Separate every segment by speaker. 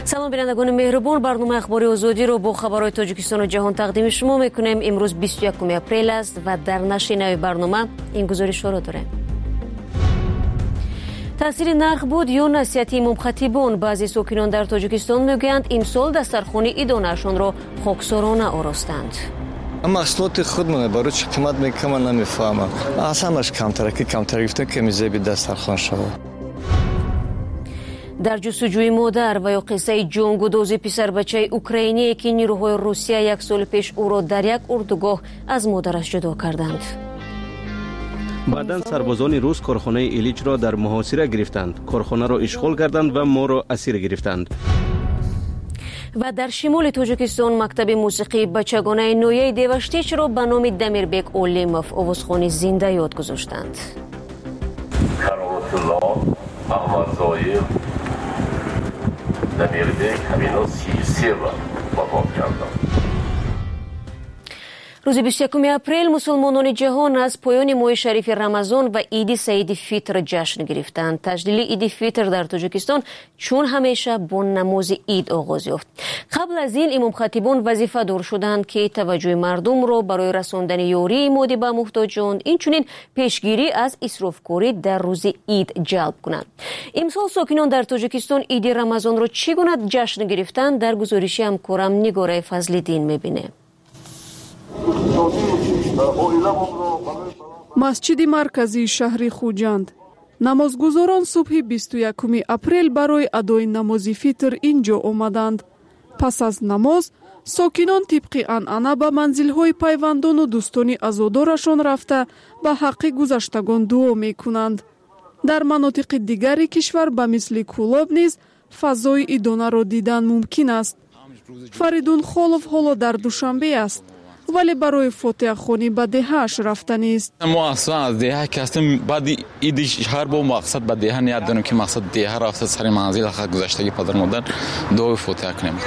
Speaker 1: سلام بینندگان مهربان، برنامه اخباری آزادی رو با خبرهای تاجیکستان و جهان تقدیم شما میکنیم. امروز 21 اپریل است و در نشر نوی برنامه این گزارش را داریم. تاثیر نرخ بود یا نصیحت امام خطیبان. بعضی ساکنان در تاجیکستان میگویند امسال دسترخوان عیدانه‌شان را خاکسارانه آراستند.
Speaker 2: محصولات خودمون برای چه قیمت میگم من نمیفهمم. اصلاش کمتر گفتن که میزبی دسترخوان شود.
Speaker 1: در جستجوی مادر و یا قصه جانگداز پسر بچه اوکراینی که نیروهای روسیه یک سال پیش او را در یک اردوگاه از مادرش جدا کردند.
Speaker 3: بعداً سربازان روس کارخانه ایلیچ را در محاصره گرفتند. کارخانه را اشغال کردند و ما را اسیر گرفتند.
Speaker 1: و در شمال تاجیکستان مکتب موسیقی بچگانه نویه دیوشتیچ را به نام دمیربک اولیموف آوازخوان زنده یاد گذاشتند.
Speaker 4: دمیربک همینو 33 را وفات کردند.
Speaker 1: روز 21 اپریل مسلمانان جهان از پایان ماه شریف رمضان و عید سعید فطر جشن گرفتند. تجلیل عید فطر در تاجیکستان چون همیشه با نماز عید آغاز یافت. قبل از این امام خطیبان وظیفه دار شدند که توجه مردم را برای رساندن یاری مادی به محتاجان، اینچنین پیشگیری از اسرافکاری در روز عید جلب کنند. امسال ساکنان در تاجیکستان عید رمضان را چگونه جشن گرفتند در گزارش همکارم نگاره فضل‌الدین می‌بینه.
Speaker 5: масҷиди марказии шаҳри хуҷанд. намозгузорон субҳи 21 апрел барои адои намози фитр ин ҷо омаданд. пас аз намоз сокинон тибқи анъана ба манзилҳои пайвандону дӯстони азодорашон рафта ба ҳаққи гузаштагон дуо мекунанд. дар манотиқи дигари кишвар ба мисли кӯлоб низ фазои идонаро дидан мумкин аст. фаридун холов ҳоло дар душанбе аст, вале барои фотиҳахонӣ ба деҳааш рафта нест.
Speaker 6: мо аслан аз деҳа ки ҳастем баъди иди ҳар бо мақсад ба деҳа ният дорем ки мақсад деҳа рафта сари манзил ҳаққа гузаштаги падару модар дуои фотиҳа кунем.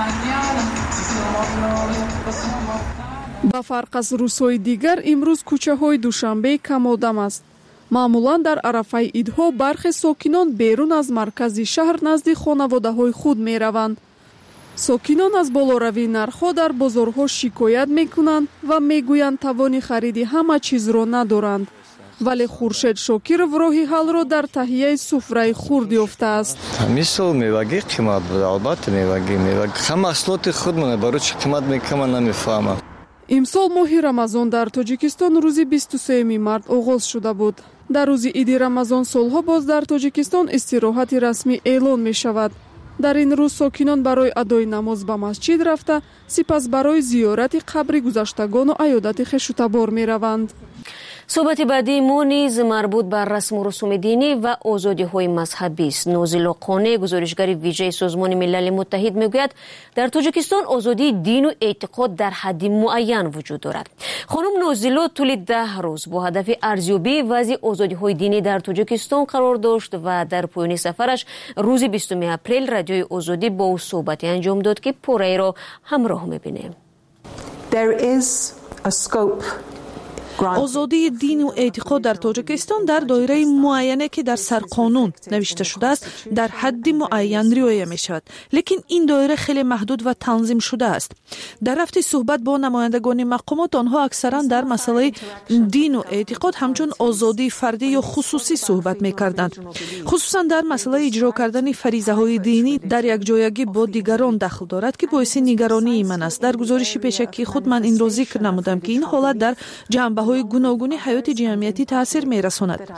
Speaker 6: ба фарқ аз рӯзҳои дигар имрӯз кӯчаҳои душанбе камодам аст. маъмулан дар арафаи идҳо бархе сокинон берун аз маркази шаҳр назди хонаводаҳои худ мераванд. сокинон аз болоравии нархҳо дар бозорҳо шикоят мекунанд ва мегӯянд тавони хариди ҳама чизро надоранд. вале хуршед шокиров роҳи ҳалро дар таҳияи суфраи хурд ёфтааст.
Speaker 2: мисол мевагӣ қимат буд, албатта мевагӣ ҳам маҳсулоти худмон барои чӣ қимат мекунам ман намефаҳмам.
Speaker 5: имсол моҳи рамазон дар тоҷикистон рӯзи 23 март оғоз шуда буд. дар рӯзи иди рамазон солҳо боз дар тоҷикистон истироҳати расмӣ эълон мешавад. дар ин рӯз сокинон барои адои намоз ба масҷид рафта, сипас барои зиёрати қабри гузаштагону аёдати хешутабор мераванд.
Speaker 1: صحبت بعدی ما نیز مربوط به رسم و رسوم دینی و آزادی های مذهبی است. نازل قانع گزارشگر ویژه سازمان ملل متحد میگوید در تاجیکستان آزادی دین و اعتقاد در حد معین وجود دارد. خانم نازل طول 10 روز با هدف ارزیابی وضع آزادی های دینی در تاجیکستان قرار داشت و در پایان سفرش روز 20 اپریل رادیوی آزادی با او صحبتی انجام داد که پاره را همراه میبینیم.
Speaker 7: There is a scope. آزادی دین و اعتقاد در تاجیکستان در دایره معینه که در سرقانون نوشته شده است در حد معین رعایت می شود، لیکن این دایره خیلی محدود و تنظیم شده است. در رفت صحبت با نمایندگان مقامات آنها اکثرا در مسئله دین و اعتقاد همچون آزادی فردی یا خصوصی صحبت می کردند، خصوصا در مسئله اجرا کردن فریضه های دینی در یک جایگی با دیگران دخل دارد که باعث نگرانی من است. در گزارش پیشکی خود من این را ذکر نمودم که این حالت در جنبه های گوناگون حیات جمعیتی تاثیر می‌رساند.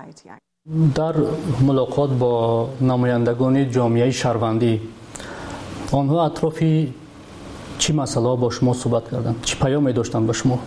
Speaker 8: در ملاقات با نمایندگان جامعه شهروندی آنها اطراف چی مسئله با شما صحبت کردند؟ چی پیامی داشتند با شما؟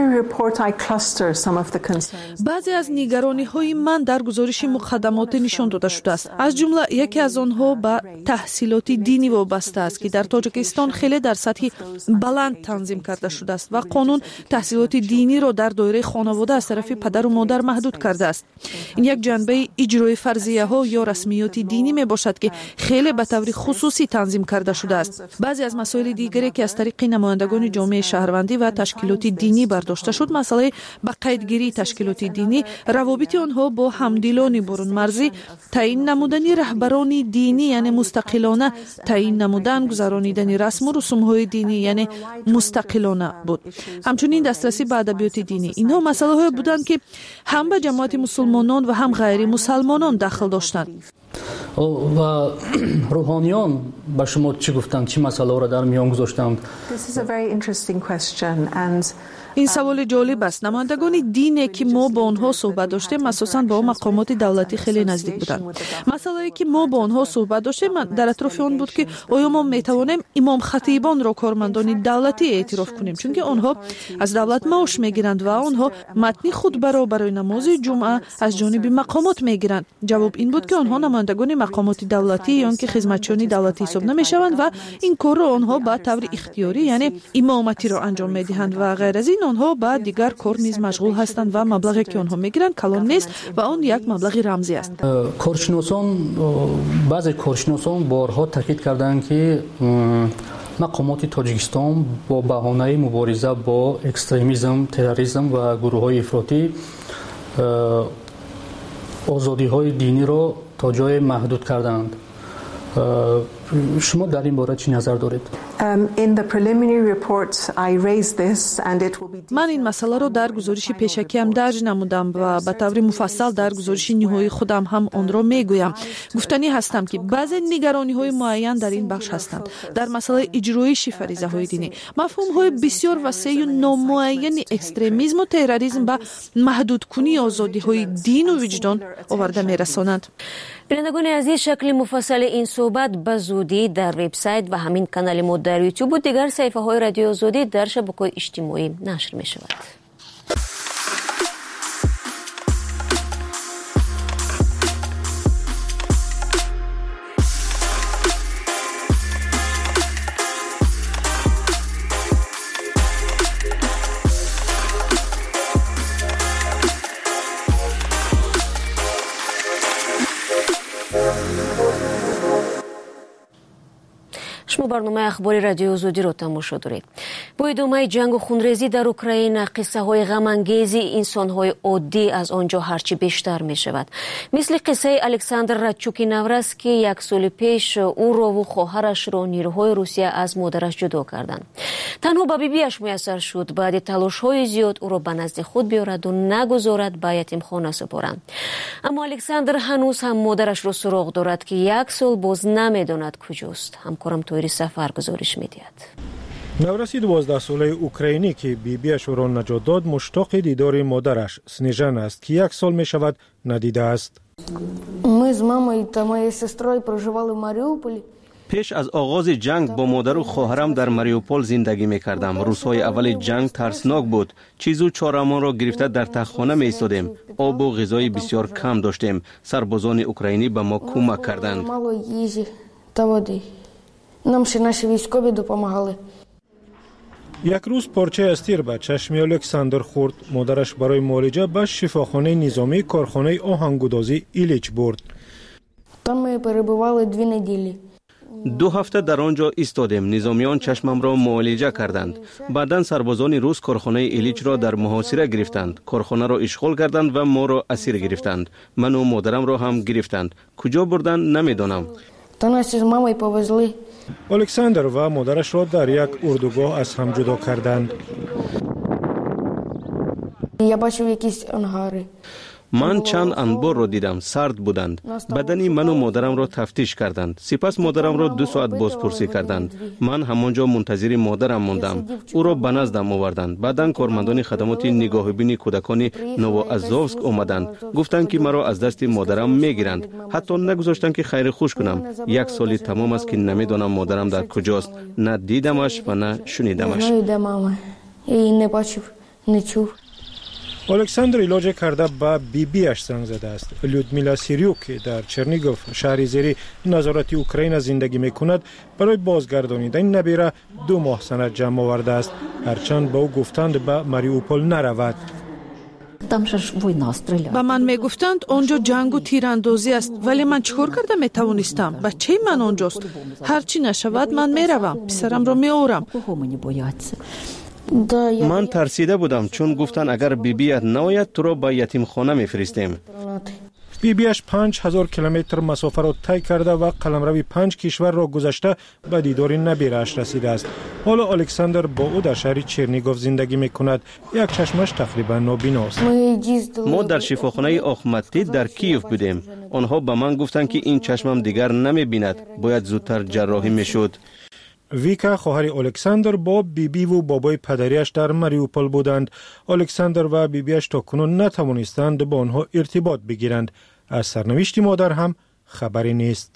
Speaker 7: بعضی از نگرانی‌های من در گزارش مقدمات نشان داده شده است. از جمله یکی از آنها به تحصیلات دینی وابسته است که در تاجیکستان خیلی در سطح بلند تنظیم کرده شده است و قانون تحصیلات دینی را در دایره خانواده از طرف پدر و مادر محدود کرده است. این یک جنبه اجرای فرضیه‌ها یا رسمیات دینی می باشد که خیلی به طور خصوصی تنظیم کرده شده است. بعضی از مسائل دیگری که که از طریق نمایندگان جامعه شهروندی و تشکیلات دینی برداشته شد مسئله با قیدگیری تشکیلات دینی، روابط آنها با همدلان برون مرزی، تعیین نمودن رهبران دینی یعنی مستقلانه، تعیین نمودن گذرانیدن رسم و رسوم‌های دینی یعنی مستقلانه بود. همچنین دسترسی به ادبیات دینی. اینها مسائلی بودند که هم به جماعت مسلمانان و هم غیر مسلمانان دخل داشتند.
Speaker 8: و روحانیان با شما چی گفتند؟ چی مسائل را در میان گذاشتند؟
Speaker 7: این سوال جالب است. نمایندگان دینی که ما با آنها صحبت داشتیم اساساً با مقامات دولتی خیلی نزدیک بودند. مسئله که ما با آنها صحبت داشتیم در اطراف آن بود که آیا ما میتوانیم امام خطیبان را کارمندان دولتی اعتراف کنیم، چون که آنها از دولت معاش میگیرند و آنها متن خطبه را برای نماز جمعه از جانب مقامات میگیرند. جواب این بود که آنها نمایندگان مقامات دولتی یا که خدمتچیان دولتی حساب نمیشوند و این کار را آنها به طور اختیاری یعنی امامتی را انجام میدهند و غیر از این آنها با دیگر کار نیز مشغول هستند و مبلغی که آنها میگیرند کلان نیست و آن یک مبلغ رمزی است.
Speaker 8: بعضی کارشناسان بارها تاکید کردند که مقامات تاجیکستان با بهانه مبارزه با اکستریمیسم، تروریسم و گروه‌های افراطی آزادی‌های دینی را تا جای محدود کردند. شما در این باره چی نظر دارید؟
Speaker 7: من این مسئله را در گزارش پیشکیم درج نمودم و به طور مفصل در گزارش نهایی خودم هم آن را میگویم. گفتنی هستم که بعضی نگرانی‌های معین در این بخش هستند. در مسئله اجرایش فریضه‌های دینی، مفهوم‌های بسیار وسیع و نامعین اکستریمیسم و تروریسم به محدود کنی آزادی‌های دین و وجدان آورده می‌رسانند.
Speaker 1: بینندگان عزیز، شکل مفصل این صحبت به زودی در وبسایت و همین کانال ما در یوتیوب و دیگر صفحه‌های رادیو آزادی در شبکه‌های اجتماعی نشر می‌شود. شما برنامه اخباری رادیو آزادی را تماشا دارید. با ادامه جنگ و خونریزی در اوکراین، قصه های غم انگیز انسان های عادی از آنجا هرچی بیشتر می شود. مثل قصه الکساندر رادچوکی نورس که 1 سال پیش او را و خواهرش را نیروهای روسیه از مادرش جدا کردند. تنها به بیبیش میسر شد بعد تلاش های زیاد او را به نزد خود بیارد و نگذارد به یتیمخانه سپارند. اما الکساندر هنوز هم مادرش را سراغ دارد که 1 سال باز نمیداند کجاست. همکارم تویری سفر گزارش میدهد.
Speaker 9: نورسی 12 ساله اوکراینی که بیبیش را نجات داد مشتاق دیدار مادرش سنیژن است که 1 سال می شود ندیده است.
Speaker 10: ما з мамою та моєю сестрою проживали в Маріуполі.
Speaker 3: پیش از آغاز جنگ با مادر و خواهرم در ماریوپول زندگی می‌کردم. روزهای اول جنگ ترسناک بود. چیزو چهارمان را گرفته در تختخانه می‌ایستادیم. آب و غذای بسیار کم داشتیم. سربازان اوکراینی به ما کمک کردند.
Speaker 10: Мало їжі та води. Нам ще наші військові допомагали.
Speaker 9: یک روز پارچه استیر به چشم الکساندر خورد. مادرش برای معالجه به شفاخانه نظامی کارخانه آهنگودازی ایلیچ برد.
Speaker 10: Там ми перебували 2 неділі.
Speaker 3: 2 هفته در آنجا ایستادیم. نظامیان چشمم را معالجه کردند. بعداً سربازان روس کارخانه ایلیچ را در محاصره گرفتند. کارخانه را اشغال کردند و ما را اسیر گرفتند. من و مادرم را هم گرفتند. کجا بردند نمیدانم.
Speaker 10: Та нас із мамою повезли.
Speaker 9: الکساندر و مادرش را در یک اردوگاه از هم جدا کردند.
Speaker 10: Я бачив якісь ангари.
Speaker 3: من چند انبار را دیدم. سرد بودند. بدن من و مادرم را تفتیش کردند. سپس مادرم را 2 ساعت بازپرسی کردند. من همانجا منتظر مادرم ماندم. او را به نزدم آوردند. بعداً کارمندان خدمات نگاهبین کودکان نووآزوفسک آمدند. گفتند که مرا از دست مادرم میگیرند. حتی نگذاشتند که خیر خوش کنم. 1 سال تمام است که نمیدانم مادرم در کجاست. نه دیدمش و نه شنیدمش.
Speaker 9: الکساندر علاج کرده به بیبیش زنگ زده است. لودمیلا سیریوک که در چرنیگوف شهری زیر نظارت اوکراین زندگی میکند برای بازگردانیدن نبیره 2 ماه سند جمع آورده است. هرچند با او گفتند به ماریوپول نرود.
Speaker 7: ба ман мегуфтанд онҷо ҷангу тирандозӣ аст, вале ман чӣ кор карда метавонистам? бачаи ман онҷост. ҳарчӣ нашавад, ман меравам, писарамро меорам.
Speaker 3: ман тарсида будам, чун гуфтанд агар бибият наояд, туро ба ятимхона мефиристем.
Speaker 9: бибияш 5000 километр масофаро тай карда ва қаламрави 5 кишварро гузашта ба дидори набирааш расидааст. ҳоло Александр бо ӯ дар шаҳри Чернигов зиндагӣ мекунад. як чашмаш тақрибан нобиност.
Speaker 3: мо дар шифохонаи Охматдид дар Киев будем. онҳо ба ман гуфтанд ки ин чашмам дигар намебинад, бояд зудтар ҷарроҳӣ мешуд.
Speaker 9: вика хоҳари Александр бо бибиву бобои падариаш дар Мариупол буданд. Александр ва бибияш то кунун натавонистанд бо онҳо иртибот бигиранд. аз сарнавишти модар ҳам хабаре нест.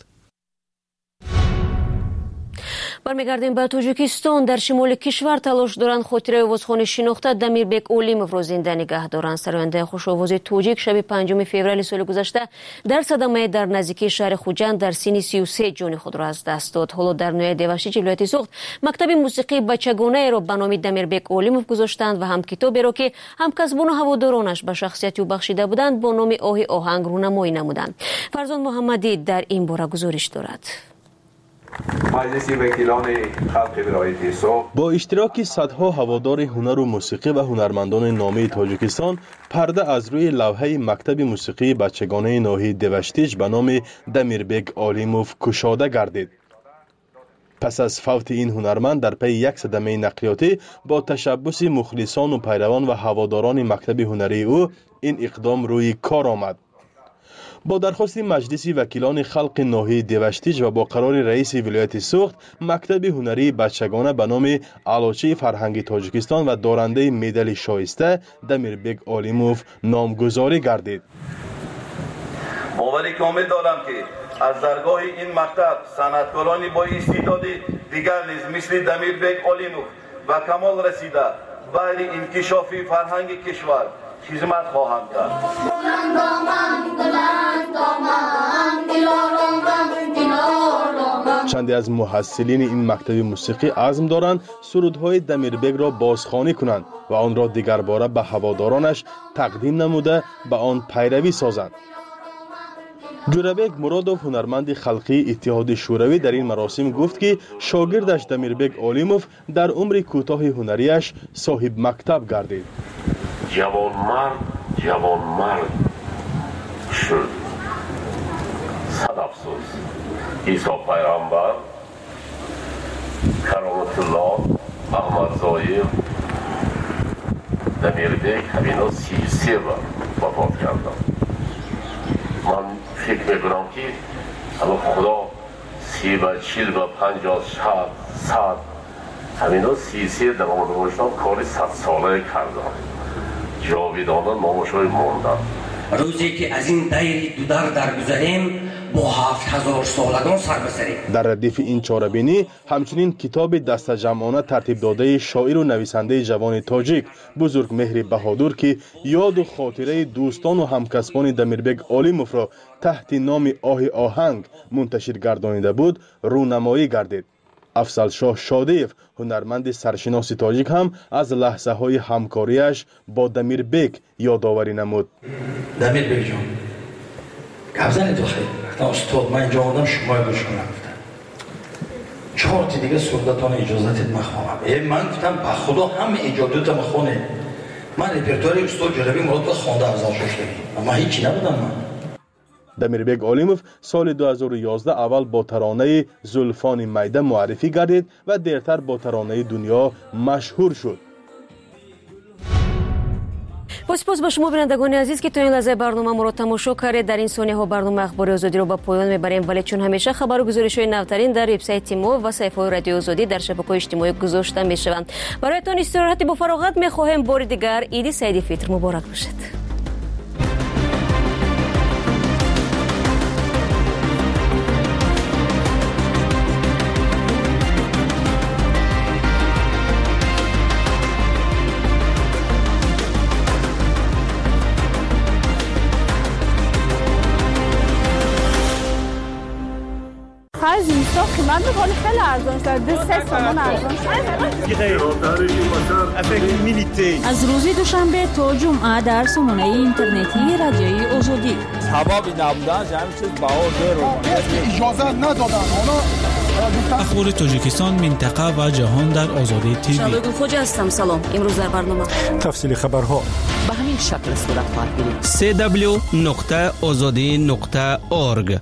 Speaker 1: бармегардем ба Тоҷикистон. дар шимоли кишвар талош доранд хотираи овозхони шинохта Дамирбек Олимовро зинда нигоҳ доранд. сарояндаи хушовози тоҷик шаби 5 феврали соли гузашта дар садамае дар наздикии шаҳри Хуҷанд дар синни 33 ҷони худро аз даст дод. ҳоло дар ноҳияи Девашти ҷилояти Суғд мактаби мусиқии бачагонаеро ба номи Дамирбек Олимов гузоштанд ва ҳам китоберо ки ҳамкасбону ҳаводоронаш ба шахсияти ӯ бахшида буданд бо номи Оҳи оҳанг рӯнамоӣ намуданд. Фарзон Муҳаммадӣ дар ин бора гузориш дорад.
Speaker 11: با اشتراک صدها هوادار هنر و موسیقی و هنرمندان نامی تاجیکستان پرده از روی لوحه مکتب موسیقی بچگانه ناحیه دوشتیج به نام دمیربک آلیموف کشاده گردید. پس از فوت این هنرمند در پی یک صدمه نقلیاتی با تشبث مخلصان و پیروان و هواداران مکتب هنری او این اقدام روی کار آمد. با درخواست مجلس وکیلان خلق ناحیه دوشتیج و با قرار رئیس ولایت سوخت مکتب هنری بچگانه به نام علاچه فرهنگی تاجیکستان و دارنده مدال شایسته دمیربک آلیموف نامگذاری گردید.
Speaker 12: باوری کامل دارم که از درگاه این مکتب صنعتکارانی با استعداد دیگر نیز مثل دمیربک آلیموف و کمال رسیده برای انکشاف فرهنگ کشور خدمت خواهند کرد.
Speaker 11: چندی از محصلین این مکتب موسیقی عزم دارند سرودهای دمیربک را بازخوانی کنند و آن را دیگر باره به هوادارانش تقدیم نموده به آن پیروی سازند. جورابک مرادوف هنرمند خلقی اتحاد شوروی در این مراسم گفت که شاگردش دمیربک آلیموف در عمر کوتاه هنریش صاحب مکتب گردید.
Speaker 4: جوانمرد شد. صد افسوس عیسی پیغمبر، کرامت الله، احمد ظاهر، دمیربک همینا 33 بار وفات کردند. من فکر میکنم که اما خدا 30 و 40 و 50 100 همینا 33 دوام باشن کاری 100 ساله کردن. جاویدانه نامشای ماندن.
Speaker 13: روزی که از این دیر دودر درگذریم با 7000 سالگان سر بسریم.
Speaker 11: در ردیف این چاره‌بینی همچنین کتاب دست جمعانه ترتیب داده شاعر و نویسنده جوان تاجیک بزرگ مهر بهادر که یاد و خاطره دوستان و همکسبان دمیربک آلیموف را تحت نام آه آهنگ منتشر گردانیده بود رونمایی گردید. افضل شاه شادیف هنرمند سرشناس تاجیک هم از لحظه های همکاریش با دمیربک یادآوری نمود.
Speaker 13: دمیربک جان گفزن تو خیلی وقتا استاد من اینجا آمدم شما گوشم نگفتم 4 تا دیگه سردتان اجازتت مخواهم. من گفتم با خدا همه ایجادات مخونه. من رپرتوار استاد جلوی مراد با خوانده افضل شاه شدیم اما هیچی نبودم من.
Speaker 11: دمیربک آلیموف سال 2011 اول با ترانه زلفان میده معرفی گردید و دیرتر با ترانه دنیا مشهور شد.
Speaker 1: با سپاس به شما بینندگان عزیز که تا این لحظه برنامه ما را تماشا کردید. در این ثانیه ها برنامه اخبار آزادی را به پایان میبریم، ولی چون همیشه خبر و گزارش‌های نوترین در وبسایت ما و صفحه رادیو آزادی در شبکه‌های اجتماعی گذاشته میشوند. برایتان استراحت با فراغت میخواهیم. بار دیگر عید سعید فطر مبارک باشد.
Speaker 14: خیلی زیستا خیلی من به حال خیلی خیلی ارزان شده 3 تومان ارزان شده.
Speaker 15: از روز دوشنبه تا جمعه در سامانه اینترنتی رادیوی آزادی.
Speaker 16: سببی نبودن همین چیز بهار
Speaker 17: اجازه ندادن.
Speaker 18: اخبار تاجیکستان، منطقه و جهان در آزادی تیوی.
Speaker 19: شبگون خوجا هستم. سلام. امروز در برنامه
Speaker 9: تفصیل خبرها
Speaker 19: به همین شکل صورت خواهد گرفت.
Speaker 18: www.azadi.org.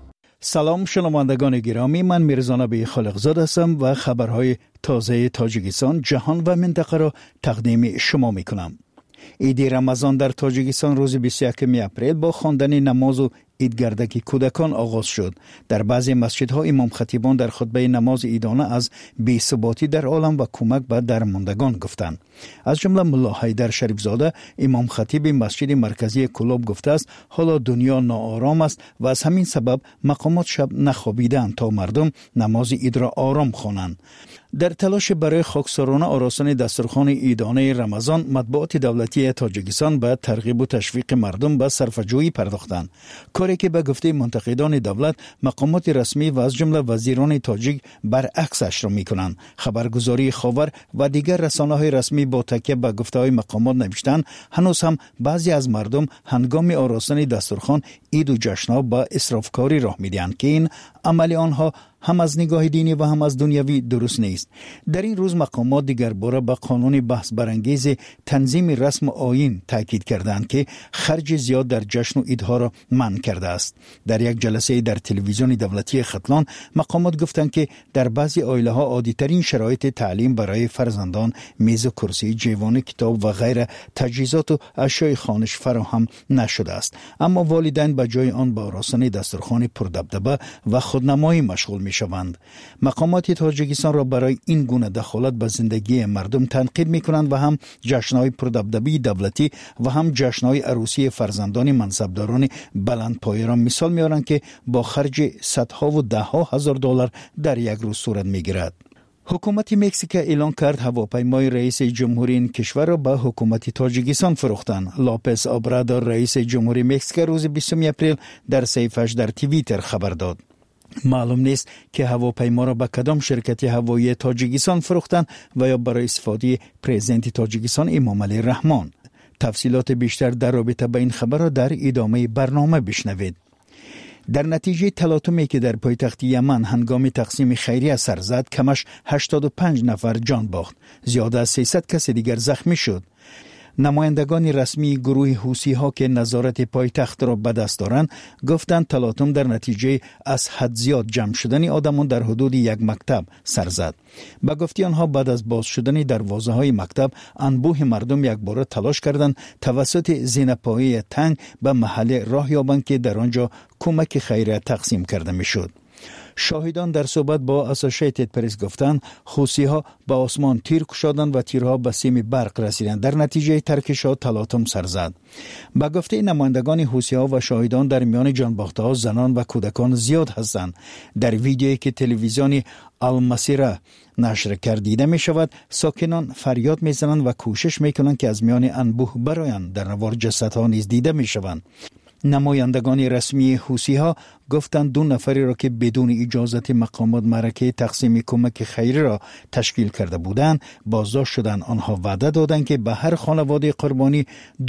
Speaker 20: سلام شنوندگان گرامی، من میرزا نبی خالقزاده هستم و خبرهای تازه تاجیکستان، جهان و منطقه را تقدیم شما میکنم. عید رمضان در تاجیکستان روز 21 اپریل با خواندن نماز و عیدگردک کودکان آغاز شد. در بعضی مسجدها امام خطیبان در خطبه نماز عیدانه از بی‌ثباتی در عالم و کمک به درماندگان گفتند. از جمله ملا حیدر شریف زاده امام خطیب مسجد مرکزی کلوب گفته است حالا دنیا ناآرام است و از همین سبب مقامات شب نخوابیدند تا مردم نماز عید را آرام خوانند. در تلاش برای خاکسارانه آراستن دسترخوان عیدانه رمضان، مطبوعات دولتی تاجیکستان به ترغیب و تشویق مردم به صرفه‌جویی پرداختند. کاری که به گفته منتقدان دولت مقامات رسمی و از جمله وزیران تاجیک برعکسش را می‌کنند. خبرگزاری خاور و دیگر رسانه‌های رسمی با تکیه به گفته‌های مقامات نوشتند هنوز هم بعضی از مردم هنگام آراستن دسترخوان عید و جشن‌ها با اسرافکاری راه می‌دهند که این عمل آنها هم از نگاه دینی و هم از دنیوی درست نیست. در این روز مقامات دیگر باره به قانون بحث برانگیز تنظیم رسم آیین تاکید کردند که خرج زیاد در جشن و عیدها را منع کرده است. در یک جلسه در تلویزیون دولتی ختلان مقامات گفتند که در بعضی عائله‌ها عادی‌ترین شرایط تعلیم برای فرزندان، میز و کرسی، جیوان کتاب و غیره تجهیزات و اشیاء خوانش فراهم نشده است، اما والدین به جای آن به آراستن دسترخوان پردبدبه و خودنمایی مشغول می‌شوند. مقامات تاجیکستان را برای این گونه دخالت به زندگی مردم تنقید می‌کنند و هم جشن‌های پردبدبی دولتی و هم جشن‌های عروسی فرزندان منصبداران بلندپایه را مثال می‌آورند که با خرج صدها و ده‌ها هزار دلار در یک روز صورت می‌گیرد. حکومت مکزیک اعلان کرد هواپیمای رئیس جمهوری این کشور را به حکومت تاجیکستان فروختند. لاپس ابرادور رئیس جمهوری مکزیک روز 20 اپریل در صفحه‌اش در توییتر خبر داد. معلوم نیست که هواپیما را به کدام شرکت هوایی تاجیکستان فروختند و یا برای استفاده پرزیدنت تاجیکستان امام علی رحمان. تفصیلات بیشتر در رابطه با این خبر را در ادامه برنامه بشنوید. در نتیجه تلاطمی که در پایتخت یمن هنگام تقسیم خیریه سر زد، کمش 85 نفر جان باخت. زیاده از 300 کس دیگر زخمی شد. نمایندگان رسمی گروه حوثی‌ها که نظارت پایتخت را به دست دارند گفتند تلاطم در نتیجه از حد زیاد جمع شدن آدمان در حدود یک مکتب سر زد. به گفته آنها بعد از باز شدن دروازه‌های مکتب انبوه مردم یک باره تلاش کردند توسط زینه‌پایه تنگ به محل راه یابند که در آنجا کمک خیریه تقسیم کرده میشد. شاهدان در صحبت با اسوسییتد پرس گفتند حوثی‌ها به آسمان تیر کشیدند و تیرها به سیم برق رسیدند. در نتیجه ترکش‌ها تلاطم سر زد. به گفته نمایندگان حوثی‌ها و شاهدان در میان جانباخته‌ها زنان و کودکان زیاد هستند. در ویدیویی که تلویزیون المسیره نشر کرده دیده می شود ساکنان فریاد می زنند و کوشش می کنند که از میان انبوه برآیند. در نوار جسدها نیز دیده می شوند. نمایندگان رسمی حوثی‌ها گفتند 2 نفری را که بدون اجازت مقامات معرکه تقسیم کمک خیری را تشکیل کرده بودند بازداشت شدند. آنها وعده دادند که به هر خانواده قربانی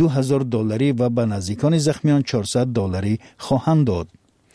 Speaker 20: $2000 و به نزدیکان زخمیان $400 خواهند داد.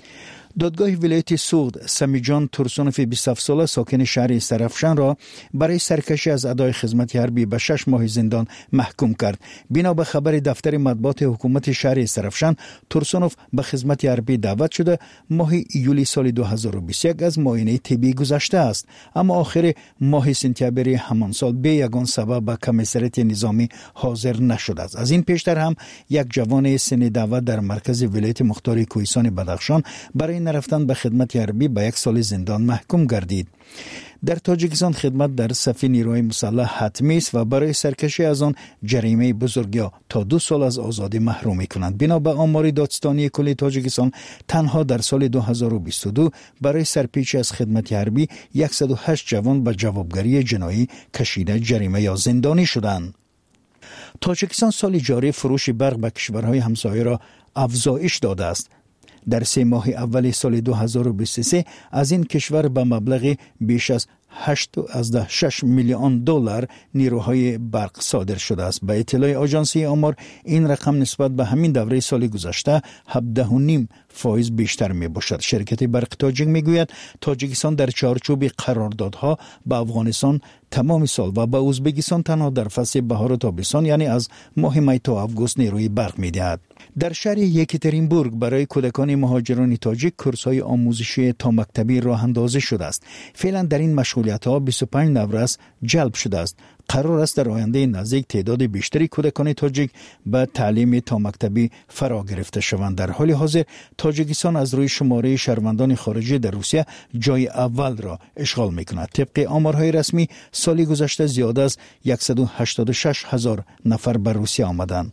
Speaker 20: دادگاه ولایت سوغد سمیجان تورسونوف 27 ساله ساکن شهر سرافشان را برای سرکشی از ادای خدمت حربی به 6 ماه زندان محکوم کرد. بنا به خبر دفتر مطبوعات حکومت شهر سرافشان، تورسونوف به خدمت حربی دعوت شده ماه ایولی سال 2021 از معاینه طبی گذشته است، اما آخر ماه سپتامبر همان سال به یگان سبب به کمیسریت نظامی حاضر نشده است. از این پیشتر هم یک جوان سن دعوت در مرکز ولایت مختار کوهستان بدخشان برای نرفتن به خدمت حربی به 1 سال زندان محکوم گردید. در تاجیکستان خدمت در صف نیروی مسلح حتمی است و برای سرکشی از آن جریمه بزرگ یا تا 2 سال از آزادی محرومی کنند. بنا به آمار دادستانی کل تاجیکستان تنها در سال 2022 برای سرپیچی از خدمت حربی 108 جوان به جوابگری جنایی کشیده جریمه یا زندانی شدند. تاجیکستان سال جاری فروش برق به کشورهای همسایه را افزایش داده است. در 3 ماه اول سال 2023 از این کشور به مبلغ بیش از 8.6 میلیون دلار نیروهای برق صادر شده است. به اطلاع آژانسی آمار این رقم نسبت به همین دوره سال گذشته 17.5% بیشتر می باشد. شرکت برق تاجیک می گوید تاجیکستان در چارچوب قراردادها به افغانستان تمام سال و به ازبکستان تنها در فصل بهار و تابستان یعنی از ماه می تا آگوست نیروی برق می دهد. در شهر یکترینبورگ برای کودکان مهاجران تاجیک کورس‌های آموزشی تا مکتبی راه اندازی شده است. فعلا در این مشغولیت‌ها 25 نوروز جلب شده است. قرار است در آینده نزدیک تعداد بیشتری کودکان تاجیک به تعلیم تا مکتبی فرا گرفته شوند. در حال حاضر تاجیکستان از روی شماره شهروندان خارجی در روسیه جای اول را اشغال می‌کند. طبق آمارهای رسمی سال گذشته زیاد از 186,000 نفر به روسیه آمدند.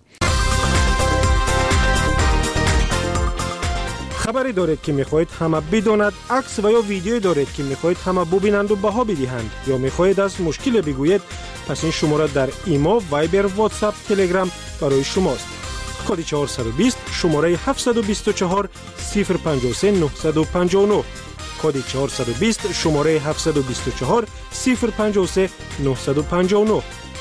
Speaker 9: خبری دارید که میخواهید همه بداند، عکس و یا ویدیویی دارید که میخواهید همه ببینند و بها بدهند یا میخواهید از مشکل بگویید، پس این شماره در ایما، وایبر، واتساپ، تلگرام برای شماست. کد 420 شماره 724 053 959 کد 420 شماره 724 053 959.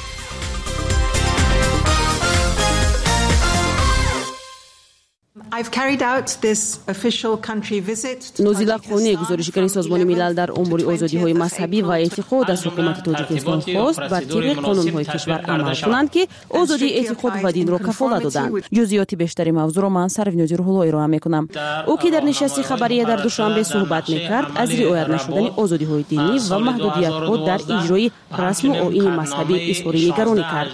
Speaker 21: نوزیلا خونی گزارشگری سازمان ملل در امور آزادی‌های مذهبی و اعتقاد از حکومت تاجیکستان خواست بر طبق قانون‌های کشور عمل کنند که آزادی اعتقاد و دین را کفالت دادند. جزئیات بیشتری موضوع را من سرویناز روح‌الله ارائه می‌کنم. او که در نشست خبری در دوشنبه صحبت می‌کرد از رعایت نشدن آزادی‌های دینی و محدودیت‌ها در اجرای رسم و آیین مذهبی اظهار نگرانی کرد.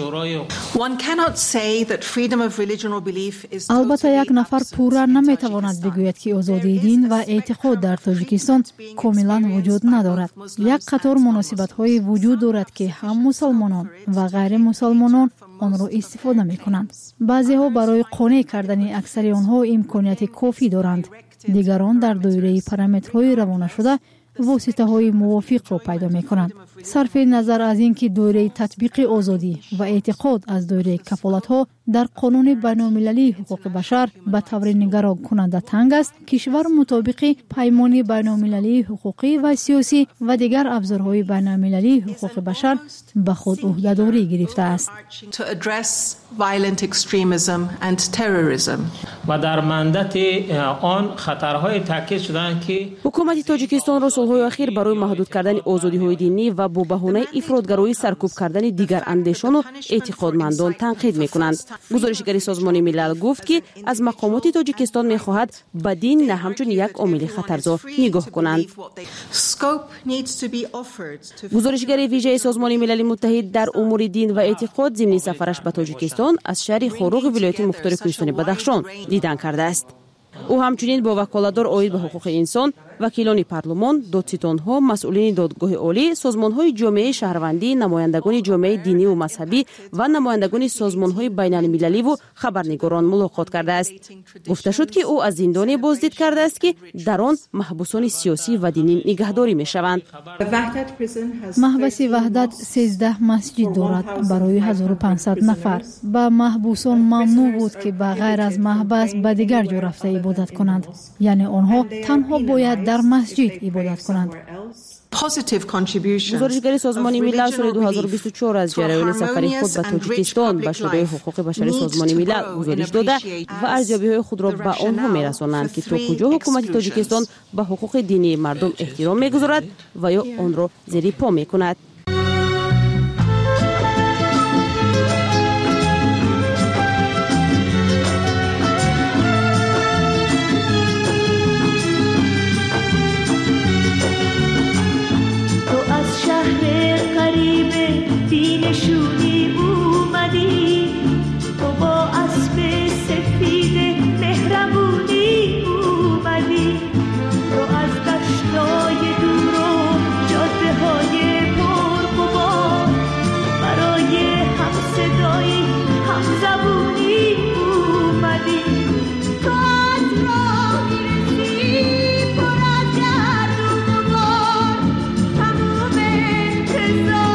Speaker 22: البته یک نفر پورا نمیتواند بگوید که آزادی دین و اعتقاد در تاجیکستان کاملا وجود ندارد. یک قطار مناسبت‌های وجود دارد که هم مسلمانان و غیر مسلمانان آن را استفاده می‌کنند. بعضی‌ها برای قانع کردن اکثر آنها امکانیت کافی دارند. دیگران در دایره پارامترهای روانه شده واسطه‌های موافق را پیدا می‌کنند. صرف نظر از اینکه دایره تطبیق آزادی و اعتقاد از دایره کفالت‌ها در قانون بین‌المللی حقوق بشر به طور نگران کننده تنگ است، کشور مطابق پیمان بین‌المللی حقوقی و سیاسی و دیگر ابزارهای بین‌المللی حقوق بشر به خود عهده‌داری گرفته است.
Speaker 23: و در مندت آن خطرهای تاکید شدند که
Speaker 21: حکومت تاجیکستان را سالهای اخیر برای محدود کردن آزادی‌های دینی و با بهانه افراط‌گرایی سرکوب کردن دیگر اندیشان و اعتقادمندان تنقید می‌کنند. گزارشگری سازمان ملل گفت که از مقامات تاجیکستان می‌خواهد به دین نه همچون یک عامل خطرزا نگاه کنند. گزارشگری ویژه سازمان ملل متحد در امور دین و اعتقاد ضمن سفرش به تاجیکستان از شهر خوروغ ولایت مختار کوهستان بدخشان دیدن کرده است. او همچنین با وکالتدار عاید به حقوق انسان، وکیلان پارلمان، دادستان‌ها، مسئولین دادگاه عالی، سازمان‌های جامعه شهروندی، نمایندگان جامعه دینی و مذهبی و نمایندگان سازمان‌های بین‌المللی و خبرنگاران ملاقات کرده است. گفته شد که او از زندانی بازدید کرده است که در آن محبوسان سیاسی و دینی نگهداری می‌شوند.
Speaker 22: محبس وحدت 13 مسجد دارد برای 1500 نفر. با محبوسان ممنوع بود که به غیر از محبس به دیگر جا رفته عبادت کنند، یعنی آنها تنها باید در مسجد عبادت کنند.
Speaker 21: گزارشگری سازمان ملل سال 2024 از جریان سفر خود به تاجیکستان به شورای حقوق بشر سازمان ملل گزارش داده و ارزیابی‌های خود را به آنها می‌رسانند که تا کجا حکومت تاجیکستان به حقوق دینی مردم احترام می‌گذارد و یا آن را زیر پا می‌کند.
Speaker 24: نشونی اومدی تو با اسب سفید مهربونی اومدی تو از دشتای دور و جاده های پرغبار برای هم صدایی هم زبونی اومدی تو از راه میرسی پر از گرد و غبار تموم انتظار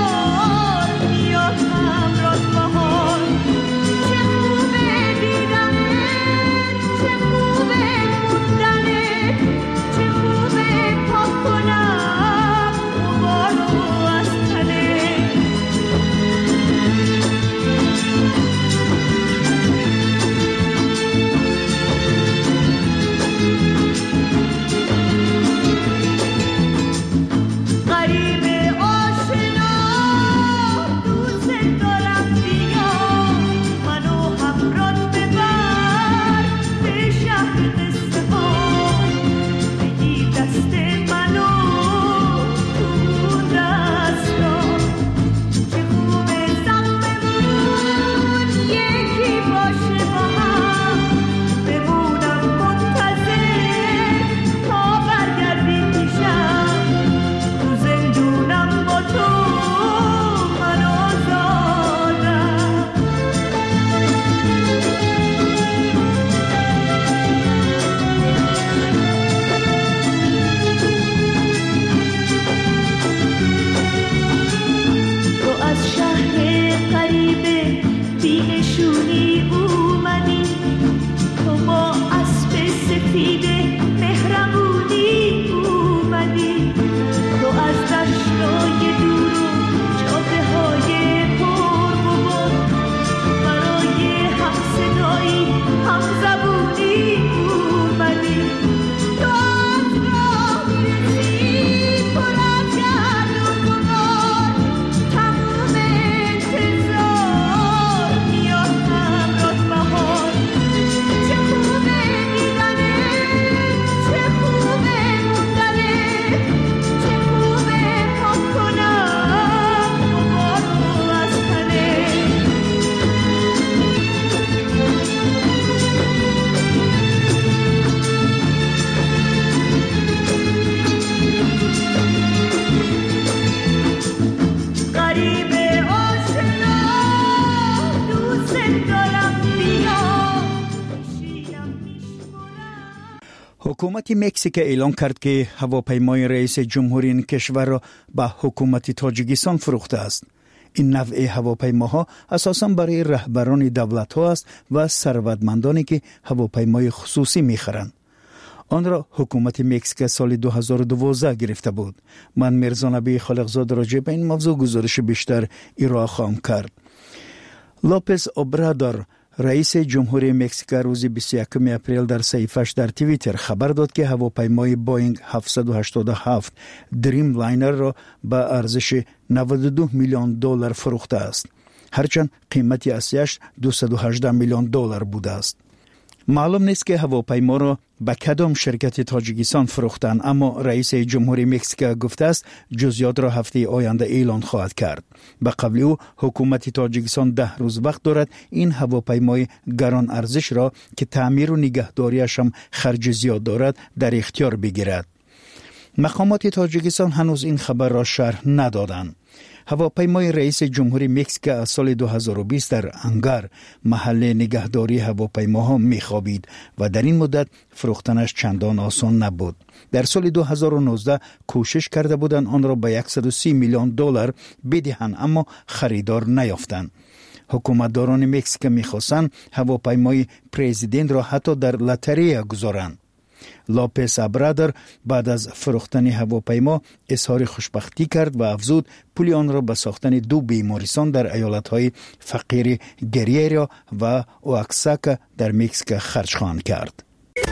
Speaker 20: حکومت مکزیک اعلام کرد که هواپیمای رئیس جمهوری این کشور را به حکومت تاجیکستان فروخته است. این نوع هواپیماها اساساً برای رهبران دولت‌ها است و ثروتمندانی که هواپیمای خصوصی می‌خرند. آن را حکومت مکزیک سال 2012 گرفته بود. من میرزا نبی خالقزاد راجع به این موضوع گزارش بیشتر ارائه خواهم کرد. لوپز اوبرادور رئیس جمهوری مکزیک روز 21 اپریل در صحیفه‌اش در توییتر خبر داد که هواپیمای بوئینگ 787 دریم لاینر را به ارزش 92 میلیون دلار فروخته است. هرچند قیمت اصلیش 218 میلیون دلار بوده است. معلوم نیست که هواپیما را به کدام شرکت تاجیکستان فروختند، اما رئیس جمهوری مکزیک گفته است جزئیات را هفته آینده اعلان خواهد کرد. به قول او حکومت تاجیکستان 10 روز وقت دارد این هواپیمای گران ارزش را که تعمیر و نگهداریش هم خرج زیاد دارد در اختیار بگیرد. مقامات تاجیکستان هنوز این خبر را شرح ندادند. هواپیمای رئیس جمهوری مکزیک از سال 2020 در انگر محل نگهداری هواپیماها میخوابید و در این مدت فروختنش چندان آسان نبود. در سال 2019 کوشش کرده بودند آن را به 130 میلیون دلار بدهند، اما خریدار نیافتند. حکومتداران مکزیک میخواستند هواپیمای پرزیدنت را حتی در لاتری گذارند. لوپز اوبرادور بعد از فروختن هواپیما اظهار خوشبختی کرد و افزود پول آن را به ساختن 2 بیمارستان در ایالت‌های فقیر گریرو و اوآکساکا در مکزیک خرج خواهند کرد.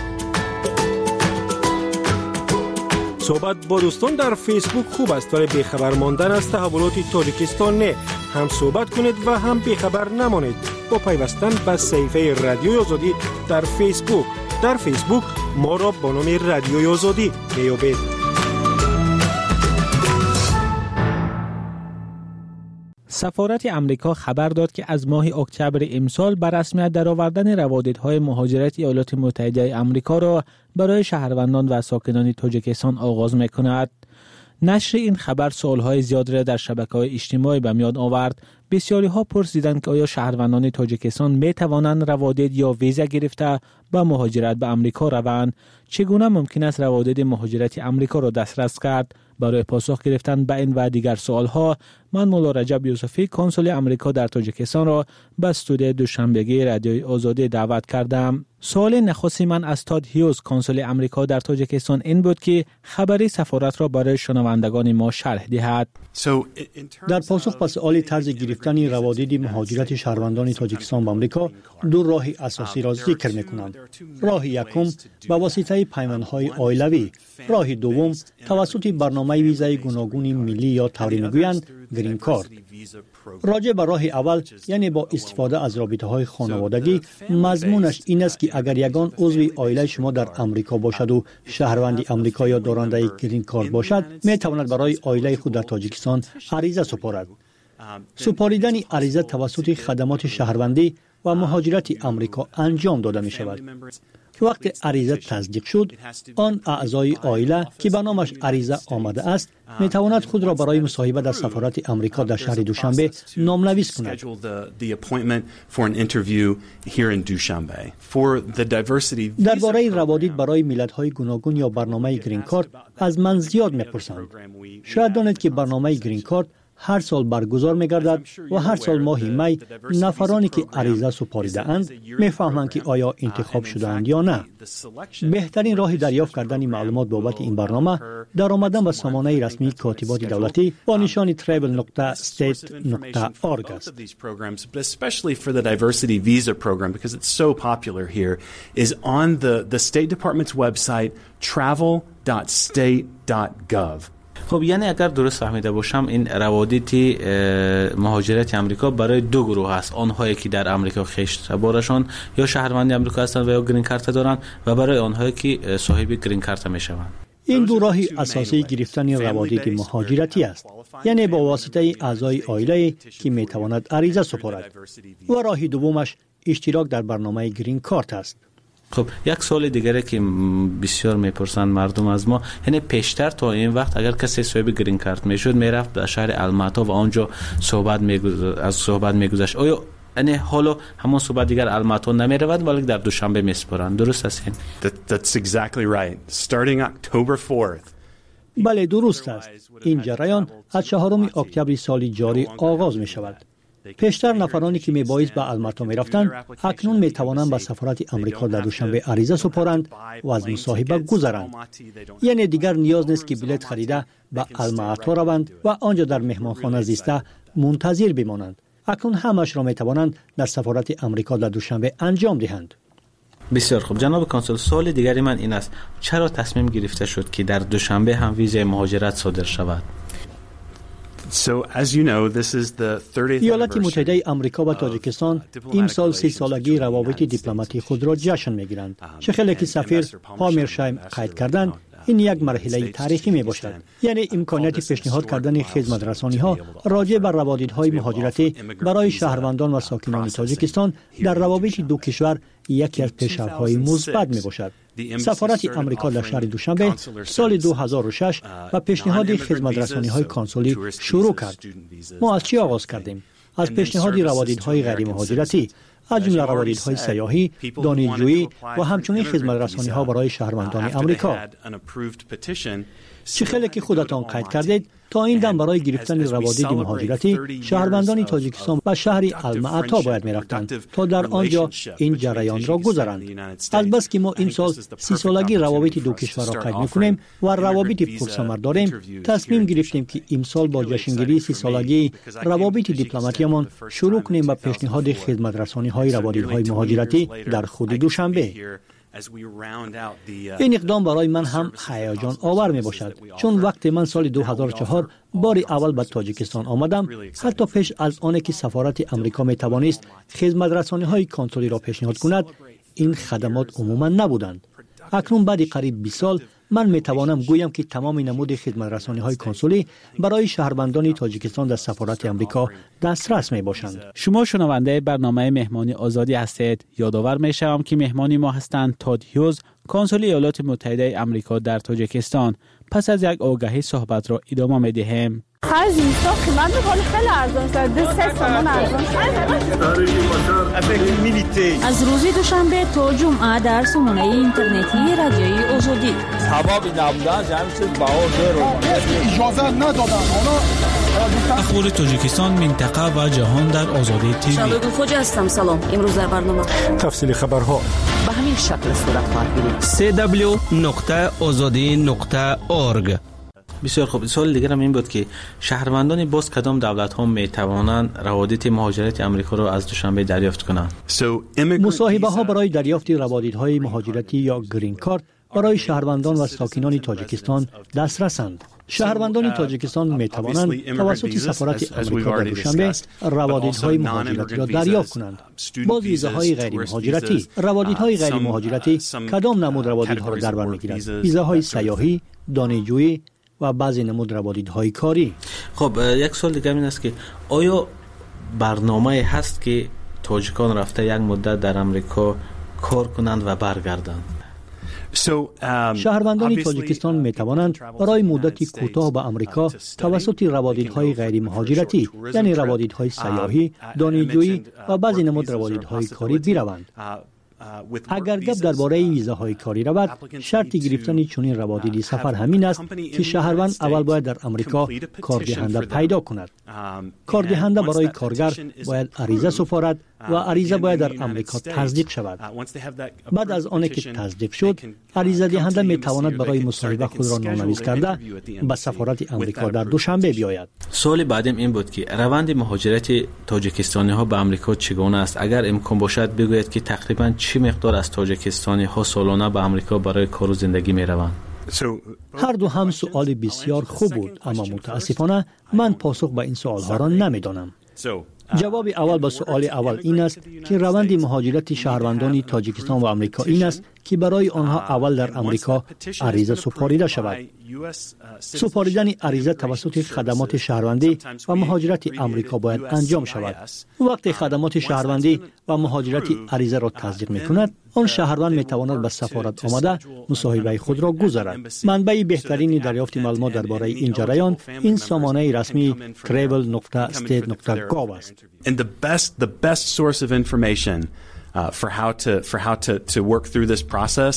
Speaker 9: صحبت با دوستان در فیسبوک خوب است، ولی بیخبر ماندن از تحولات تاجیکستان نه. هم صحبت کنید و هم بیخبر نمانید با پیوستن به صفحه رادیوی آزادی در فیسبوک. در فیسبوک ما را با نام رادیوی آزادی میابید.
Speaker 23: سفارت امریکا خبر داد که از ماه اکتبر امسال به رسمیت درآوردن روادیدهای مهاجرت ایالات متحده آمریکا را برای شهروندان و ساکنان تاجیکستان آغاز می‌کند. نشر این خبر سوالهای زیاد را در شبکه‌های اجتماعی به میان آورد. بسیاری‌ها پرسیدند که آیا شهروندان تاجیکستان می‌توانند روادید یا ویزا گرفته با مهاجرت به آمریکا روند؟ چگونه ممکن است روادید مهاجرت آمریکا را دسترس کرد؟ برای پاسخ گرفتن به این و دیگر سوالها من مولا رجب یوسفی کنسول آمریکا در تاجیکستان را به استودیوی دوشنبگی رادیوی آزادی دعوت کردم. سوال نخستی من از تاد هیوز کنسول آمریکا در تاجیکستان این بود که خبری سفارت را برای شنوندگان ما شرح دهد.
Speaker 2: در پاسخ به سوال طرز گرفتن روادید مهاجرت شهروندان تاجیکستان به آمریکا 2 راه اساسی را ذکر می‌کنند. راه یکم به واسطه پیمانهای عائلوی، راه دوم توسط برنامه ویزای گوناگون ملی یا طوری میگویند گرین کارت. راجع به راه اول یعنی با استفاده از رابطه‌های خانوادگی، مضمونش این است که اگر یگان عضو عائله شما در آمریکا باشد و شهروند آمریکا یا دارنده گرین کارت باشد، می‌تواند برای عائله خود در تاجیکستان عریضه سپارد. سپاریدن عریضه توسط خدمات شهروندی و مهاجرت آمریکا انجام داده می شود. وقت عریضه تصدیق شد، آن اعضای عائله که به نامش عریضه آمده است می تواند خود را برای مصاحبه در سفارت آمریکا در شهر دوشنبه نامنویس کند. درباره روادید برای ملت‌های گوناگون یا برنامه گرین کارت از من زیاد می‌پرسند. شاید دانید که برنامه گرین کارت هر سال برگزار می‌گردد و هر سال ماه می نفرانی که عریضه سپاریده اند می‌فهمند که آیا انتخاب شده‌اند یا نه. بهترین راه دریافت کردن معلومات بابت این برنامه در آمدن به سامانه رسمی کاتبات دولتی با نشان travel.state.org است.
Speaker 5: Especially for the diversity visa program because it's so popular here is on the State Department's website travel.state.gov.
Speaker 6: خب یعنی اگر درست فهمیده باشم این روادید مهاجرت آمریکا برای 2 گروه است، آنهایی که در آمریکا خشت بارشان یا شهروند آمریکا هستند و یا گرین کارت دارند و برای آنهایی که صاحب گرین کارت میشوند.
Speaker 2: این 2 راه اساسی گرفتن روادید مهاجرتی است، یعنی با واسطه اعضای عائله که میتواند عریضه سپارد، و راه دومش اشتراک در برنامه گرین کارت است.
Speaker 6: خب یک سوال دیگری که بسیار میپرسند مردم از ما، یعنی پیشتر تا این وقت اگر کسی صاحب گرین کارت میشد میرفت به شهر الماتا و آنجا صحبت میگذشت، آیا یعنی حالا همون صبح دیگر الماتون نمی رود ولی در دوشنبه میسپرند. درست است؟
Speaker 5: That's exactly right. Starting October 4th.
Speaker 2: بله درست است. این جریان از 4 اکتبر سال جاری آغاز می شود. پیشتر نفرانی که میبایست به الماتا میرفتند اکنون میتوانند به سفارت امریکا در دوشنبه عریضه سپارند و از مصاحبه گذرند. یعنی دیگر نیاز نیست که بلیط خریده به الماتا روند و آنجا در مهمانخانه زیسته منتظر بمانند. اکنون همش را میتوانند در سفارت امریکا در دوشنبه انجام دهند.
Speaker 6: بسیار خوب جناب کنسول، سوال دیگری من این است چرا تصمیم گرفته شد که در دوشنبه هم ویزای مهاجرت صادر شود؟
Speaker 2: ایالات متحده آمریکا و تاجیکستان امسال 30 سالگی روابط دیپلماتی خود را جشن میگیرند. چه خیلی که سفیر پامرشایم قید کردند این یک مرحله تاریخی می باشد. یعنی امکانیت پیشنهاد کردن خدمت رسانی ها راجع بر روابط‌های مهاجرتی برای شهروندان و ساکنان تاجیکستان در روابط دو کشور یکی از پیشرفت‌های مثبت می باشد. سفارت امریکا در شهر دوشنبه سال 2006 و پیشنهاد خدمت رسانی‌های کنسولی شروع کرد. ما از چی آغاز کردیم؟ از پیشنهاد روابط‌های غیر مهاجرتی، از جمله روابط‌های سیاحی، دانشجویی و همچنین خدمت رسانی‌ها برای شهروندان امریکا. چه خیلی که خودتان قید کردید تا این دم برای گرفتن روابط مهاجرتی شهروندان تاجیکستان به شهر المعطا باید می‌رفتند تا در آنجا این جریان را گذرند. البته که ما این سال 30 سالگی روابط دو کشور را قید می‌کنیم و روابط پرثمر داریم، تصمیم گرفتیم که امسال با جشنگیری 30 سالگی روابط دیپلماتیمان شروع کنیم با پیشنهاد خدمت رسانی‌های روابط‌های مهاجرتی در خود دوشنبه. این اقدام برای من هم هیجان آور می باشد، چون وقتی من سال 2004 بار اول به تاجیکستان آمدم، حتی پیش از آنکه که سفارت امریکا می توانست خدمت رسانی های کنسولی را پیشنهاد کند این خدمات عموما نبودند. اکنون بعد قریب 20 سال من می توانم گویم که تمام نمود خدمت رسانی های کنسولی برای شهروندان تاجیکستان در سفارت امریکا دسترس می باشند.
Speaker 23: شما شنونده برنامه مهمانی آزادی هستید. یادآور می شوم که مهمانی ما هستند تاد هیوز، کنسول ایالات متحده آمریکا در تاجیکستان. پس از یک آگهی صحبت را ادامه می دهیم.
Speaker 14: خرج اینستا قیمت می‌کنه خیلی ارزان شده 3 تومان ارزان شده.
Speaker 15: از روز دوشنبه تا جمعه در سامانه اینترنتی رادیوی آزادی
Speaker 16: تمام نبودن همین چیز بهار رو
Speaker 17: اجازه ندادن.
Speaker 18: اخبار تاجیکستان، منطقه و جهان در آزادی تیوی.
Speaker 19: شباب خوش هستم. سلام. امروز در برنامه
Speaker 9: تفصیل خبرها
Speaker 19: به همین شکل صورت خواهد گرفت.
Speaker 3: www.azadi.org.
Speaker 6: بسیار خوب. سوال دیگر هم این بود که شهروندان باز کدام دولت ها می توانند روابط مهاجرت امریکا را از دوشنبه دریافت کنند؟
Speaker 2: مصاحبه ها برای دریافت روابط های مهاجرتی یا گرین کارت برای شهروندان و ساکنان تاجیکستان دسترسند. شهروندان تاجیکستان می توانند توسط سفارت امریکا در دوشنبه روابط های مهاجرتی را دریافت کنند. باز ویزاهای غیر مهاجرتی، روابط های غیر مهاجرتی کدام نمود روابط ها را در بر میگیرند؟ ویزاهای سیاحی، دانشجویی و بعضی نمود روابط‌های کاری.
Speaker 6: خب یک سوال دیگه این است که آیا برنامه هست که تاجیکان رفته یک مدت در امریکا کار کنند و برگردند؟
Speaker 2: شهروندان تاجیکستان می توانند برای مدتی کوتاه به امریکا توسط روابط‌های غیر مهاجرتی یعنی روابط‌های سیاحی، دانشجویی و بعضی نمود روابط‌های کاری بروند. اگر گپ درباره ویزاهای کاری رود، شرط گرفتن چنین روابطی سفر همین است که شهروند اول باید در امریکا کاردهنده پیدا کند. کاردهنده برای کارگر باید عریضه سفارت و عریضه باید در امریکا تصدیق شود. بعد از آنکه که تصدیق شد، عریضه دهنده می تواند برای مصاحبه خود را نام‌نویس کرده به سفارت امریکا در دوشنبه بیاید.
Speaker 6: سوال بعدیم این بود که روند مهاجرت تاجیکستانی ها به امریکا چگونه است؟ اگر امکان باشد بگویید که تقریبا چه مقدار از تاجیکستانی ها سالانه به امریکا برای کار و زندگی می روند؟
Speaker 2: هر دو هم سوال بسیار خوب بود، اما متاسفانه من پاسخ به این سوال ها را نمیدانم. جواب اول به سوال اول این است که روند مهاجرت شهروندان تاجیکستان و آمریکا این است که برای آنها اول در امریکا عریضه سپاریده شود. سپاریدن عریضه توسط خدمات شهروندی و مهاجرت امریکا باید انجام شود. وقتی خدمات شهروندی و مهاجرت عریضه را تصدیق می‌کند، آن شهروند می‌تواند به سفارت آمده مصاحبه خود را گذارد. منبع بهترین دریافت معلومات درباره این جریان این سامانه رسمی travel.state.gov است.
Speaker 5: And the best source of information for how to work through this process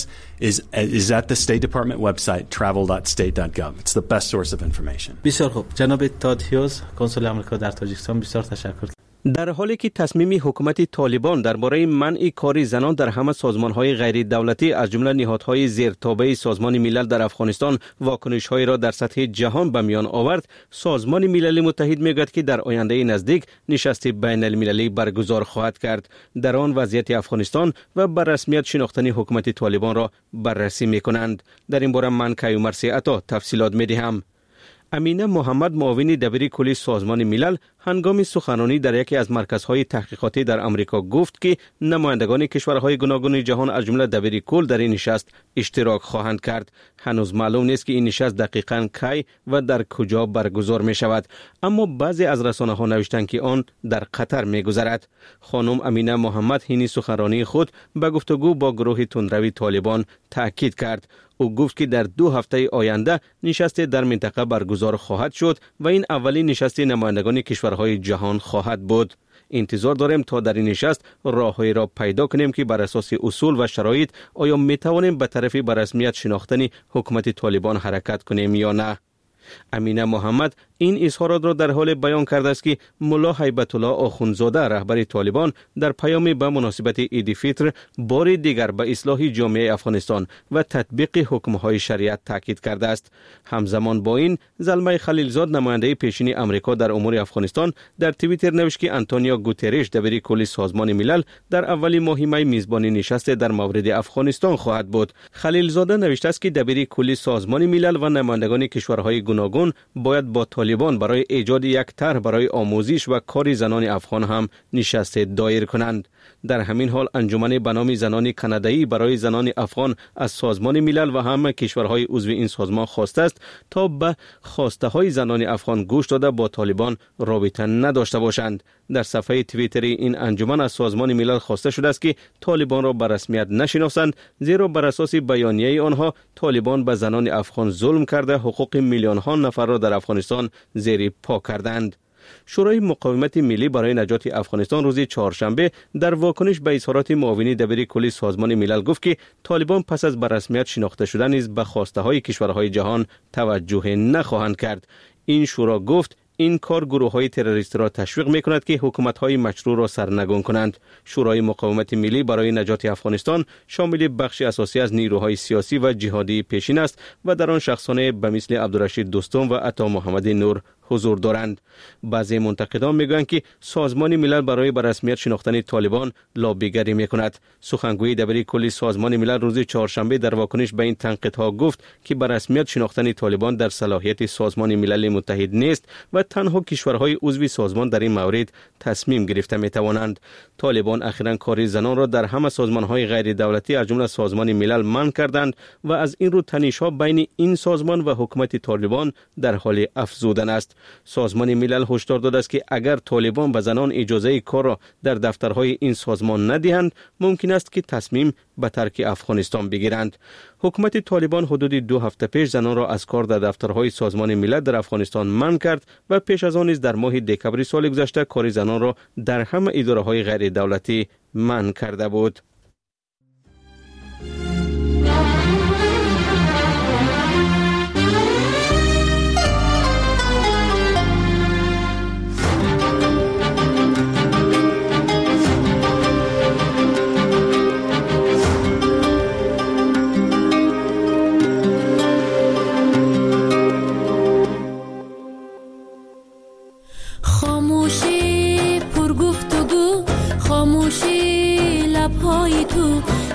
Speaker 5: is at the State Department website travel.state.gov. It's the best source of information.
Speaker 6: بسیار خوب. جناب تاد هیوز، کنسول آمریکا در تاجیکستان، بسیار تشکر.
Speaker 3: در حالی که تصمیم حکومت طالبان درباره منع کار زنان در همه سازمان‌های غیر دولتی از جمله نهادهای زیرتابع سازمان ملل در افغانستان واکنش‌هایی را در سطح جهان به میان آورد، سازمان ملل متحد می‌گوید که در آینده نزدیک نشست بین‌المللی برگزار خواهد کرد. در آن وضعیت افغانستان و بر رسمیت شناختن حکومت طالبان را بررسی می‌کنند. در این باره من کیومرث عطا تفصیلات می‌دهم. امینه محمد، معاون دبیر کلی سازمان ملل، هنگام سخنرانی در یکی از مرکزهای تحقیقاتی در امریکا گفت که نمایندگان کشورهای گوناگون جهان از جمله دبیر کل در این نشست اشتراک خواهند کرد. هنوز معلوم نیست که این نشست دقیقاً کی و در کجا برگزار می شود، اما بعضی از رسانه‌ها نوشتند که آن در قطر می گذرد. خانم امینه محمد این سخنرانی خود به گفتگو با گروه تندروی طالبان تاکید کرد. او گفت که در 2 هفته آینده نشست در منطقه برگزار خواهد شد و این اولین نشست نمایندگان کشورهای جهان خواهد بود. انتظار داریم تا در این نشست راههایی را پیدا کنیم که بر اساس اصول و شرایط آیا می توانیم به طرف به رسمیت شناختن حکومت طالبان حرکت کنیم یا نه. امینه محمد این اظهارات را در حال بیان کرده است که ملا هیبت الله آخوندزاده رهبر طالبان در پیامی به مناسبت عید فطر بار دیگر به اصلاح جامعه افغانستان و تطبیق حکم‌های شریعت تاکید کرده است. همزمان با این زلمه خلیلزاد، نماینده پیشین امریکا در امور افغانستان، در توییتر نوشت که آنتونیو گوترش دبیر کلی سازمان ملل در اول ماه می میزبانی نشست در مورد افغانستان خواهد بود. خلیلزاده نوشته است که دبیر کلی سازمان ملل و نمایندگان کشورهای گوناگون باید با طالبان برای ایجاد یک طرح برای آموزش و کار زنان افغان هم نشست دایر کنند. در همین حال انجمن به نام زنان کانادایی برای زنان افغان از سازمان ملل و هم کشورهای عضو این سازمان خواسته است تا به خواسته های زنان افغان گوش داده با طالبان رابطه نداشته باشند. در صفحه توییتری این انجمن از سازمان ملل خواسته شده است که طالبان را به رسمیت نشناسند، زیرا بر اساس بیانیه آنها طالبان به زنان افغان ظلم کرده حقوق میلیون ها نفر را در افغانستان زیر پا کردند. شورای مقاومت ملی برای نجات افغانستان روز چهارشنبه در واکنش به اظهارات معاون دبیر کلی سازمان ملل گفت که طالبان پس از به رسمیت شناخته شدن نیز به خواسته های کشورهای جهان توجه نخواهند کرد. این شورا گفت این کار گروه‌های تروریستی را تشویق می‌کند که حکومت‌های مشروع را سرنگون کنند. شورای مقاومت ملی برای نجات افغانستان شامل بخشی اساسی از نیروهای سیاسی و جهادی پیشین است و در آن شخصان به مثل عبدالرشید دوستم و عطا محمد نور حضور دارند. بعضی منتقدان میگویند که سازمان ملل برای به رسمیت شناختن طالبان لابیگری میکند. سخنگوی دبیر کلی سازمان ملل روز چهارشنبه در واکنش به این تنقیدها گفت که به رسمیت شناختن طالبان در صلاحیت سازمان ملل متحد نیست و تنها کشورهای عضو سازمان در این مورد تصمیم گرفته میتوانند. طالبان اخیراً کار زنان را در همه سازمانهای غیر دولتی از جمله سازمان ملل منع کردند و از این رو تنش‌ها بین این سازمان و حکومت طالبان در حال افزودن است. سازمان ملل هشدار داده است که اگر طالبان به زنان اجازه کار را در دفترهای این سازمان ندهند، ممکن است که تصمیم به ترک افغانستان بگیرند. حکومت طالبان حدود 2 هفته پیش زنان را از کار در دفترهای سازمان ملل در افغانستان منع کرد و پیش از آن نیز در ماه دکمبر سال گذشته کار زنان را در همه اداره‌های غیر دولتی منع کرده بود.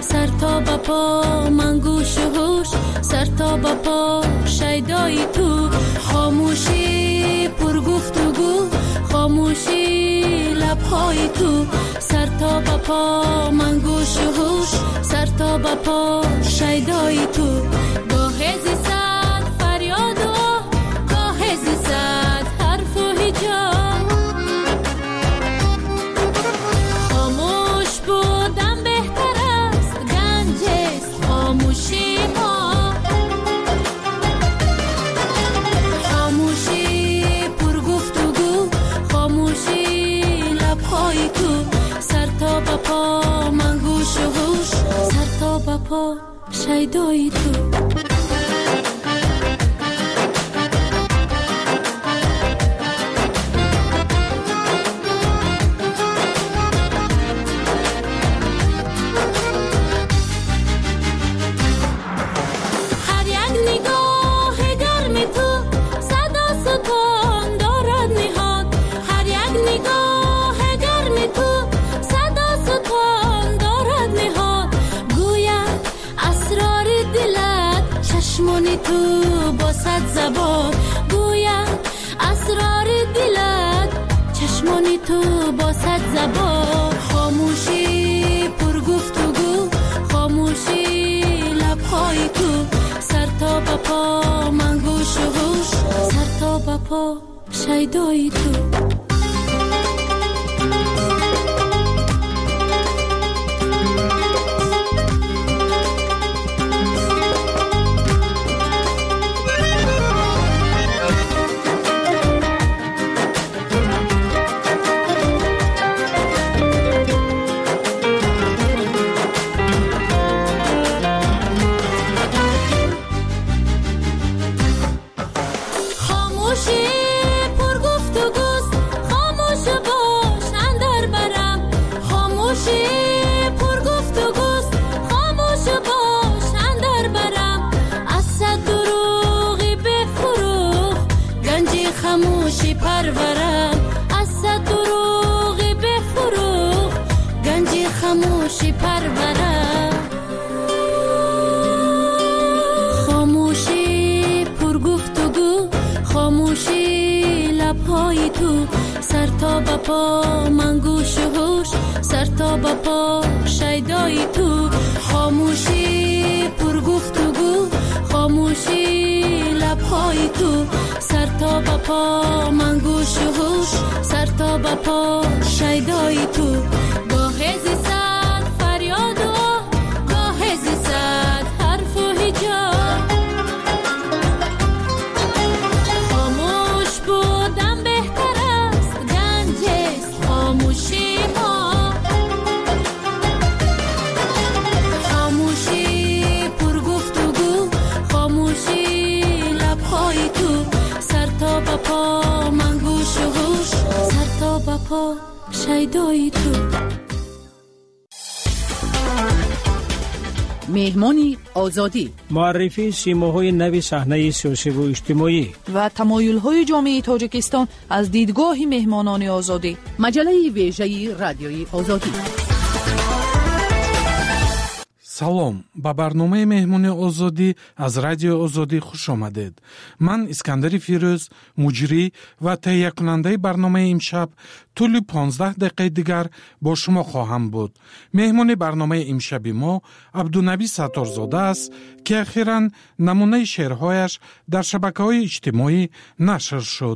Speaker 7: سر تا به پا من گوش و هوش، سر تا به پا شیدای تو. خاموشی پر گفتگو، خاموشی لبهای تو. سر تا به پا من گوش و هوش، سر تا به پا شیدای تو. گاه زیستد فریاد و گاه زیستد حرف و هجاب. خاموش بودن بهتر است، گنج است خاموشی ها. خاموشی پر گفتگو، خاموشی لبهای تو. سر تا به پا من گوش و هوش، سر تا به پا شیدای تو. چشمانی تو با صد زبان گوید اسرار دلت، چشمانی تو با صد زبان. خاموشی پر گفتگو، خاموشی لبهای تو. سر تا به پا من گوش و هوش، سر تا به پا شیدای تو. خاموشی پرورم از صد دروغی بفروغ، گنجی خاموشی پرورم. خاموشی پر گفتگو، خاموشی لبهای تو. سر تا به پا من گوش و هوش، سر تا به پا شیدای تو. خاموشی پر گفتگو، خاموشی لبهای تو. سر تا به پا من گوش و هوش، سر تا به پا شیدای تو. گاه زیستد فریاد و گاه زیستد حرف و هجاب. خاموش بودن بهتر است، گنج است خاموشی ها. خاموشی پر گفتگو، خاموشی لبهای تو. سر تا به پا من گوش و هوش، سر تا به پا شیدای تو.
Speaker 8: مهمانی آزادی،
Speaker 23: معرفی سیماهای نوی صحنه سیاسی و اجتماعی
Speaker 8: و تمایل‌های جامعه تاجیکستان از دیدگاه مهمانان آزادی. مجله ویژه رادیوی آزادی.
Speaker 10: салом ба барномаи меҳмони озодӣ аз радиои озодӣ хуш омадед. ман искандари фирӯз, муҷрӣ ва таҳиякунандаи барномаи имшаб тӯли 15 дақиқаи дигар бо шумо хоҳам буд. меҳмони барномаи имшаби мо абдунабӣ сатторзода аст ки ахиран намунаи шеърҳояш дар шабакаҳои иҷтимоӣ нашр шуд.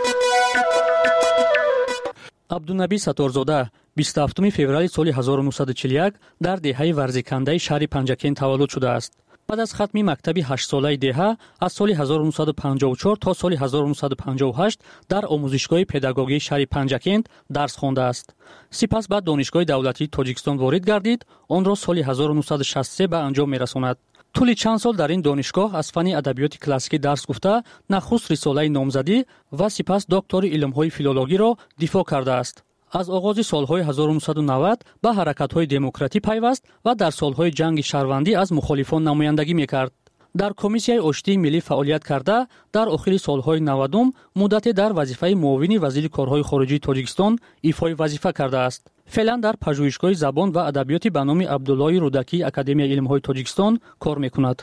Speaker 12: абдунабӣ сатторзода 27 феврали соли 1941 дар деҳаи варзикандаи шаҳри Панҷакент таваллуд шудааст. баъд аз хатми мактаби 8-солаи деҳа аз соли 1954 то соли 1958 дар омӯзишгоҳи педагогии шаҳри Панҷакент дарс хондааст. сипас ба донишгоҳи давлатии Тоҷикистон ворид гардид, онро соли 1963 ба анҷом мерасонад. тӯли чанд сол дар ин донишгоҳ аз фанни адабиёти классикӣ дарс гуфта, нахуст рисолаи номзадӣ ва сипас доктори илмҳои филологиро дифоъ кардааст. аз оғози солҳои 1990 ба ҳаракатҳои демократӣ пайваст ва дар солҳои ҷанги шаҳрвандӣ аз мухолифон намояндагӣ мекард. дар комиссияи оштии миллӣ фаъолият карда, дар охири солҳои 90 муддате дар вазифаи муовини вазири корҳои хориҷии Тоҷикистон ифои вазифа кардааст. فعلا در پژوهشگاه زبان و ادبیات به نام عبدالله رودکی اکادمی علم‌های تاجیکستان کار می‌کند.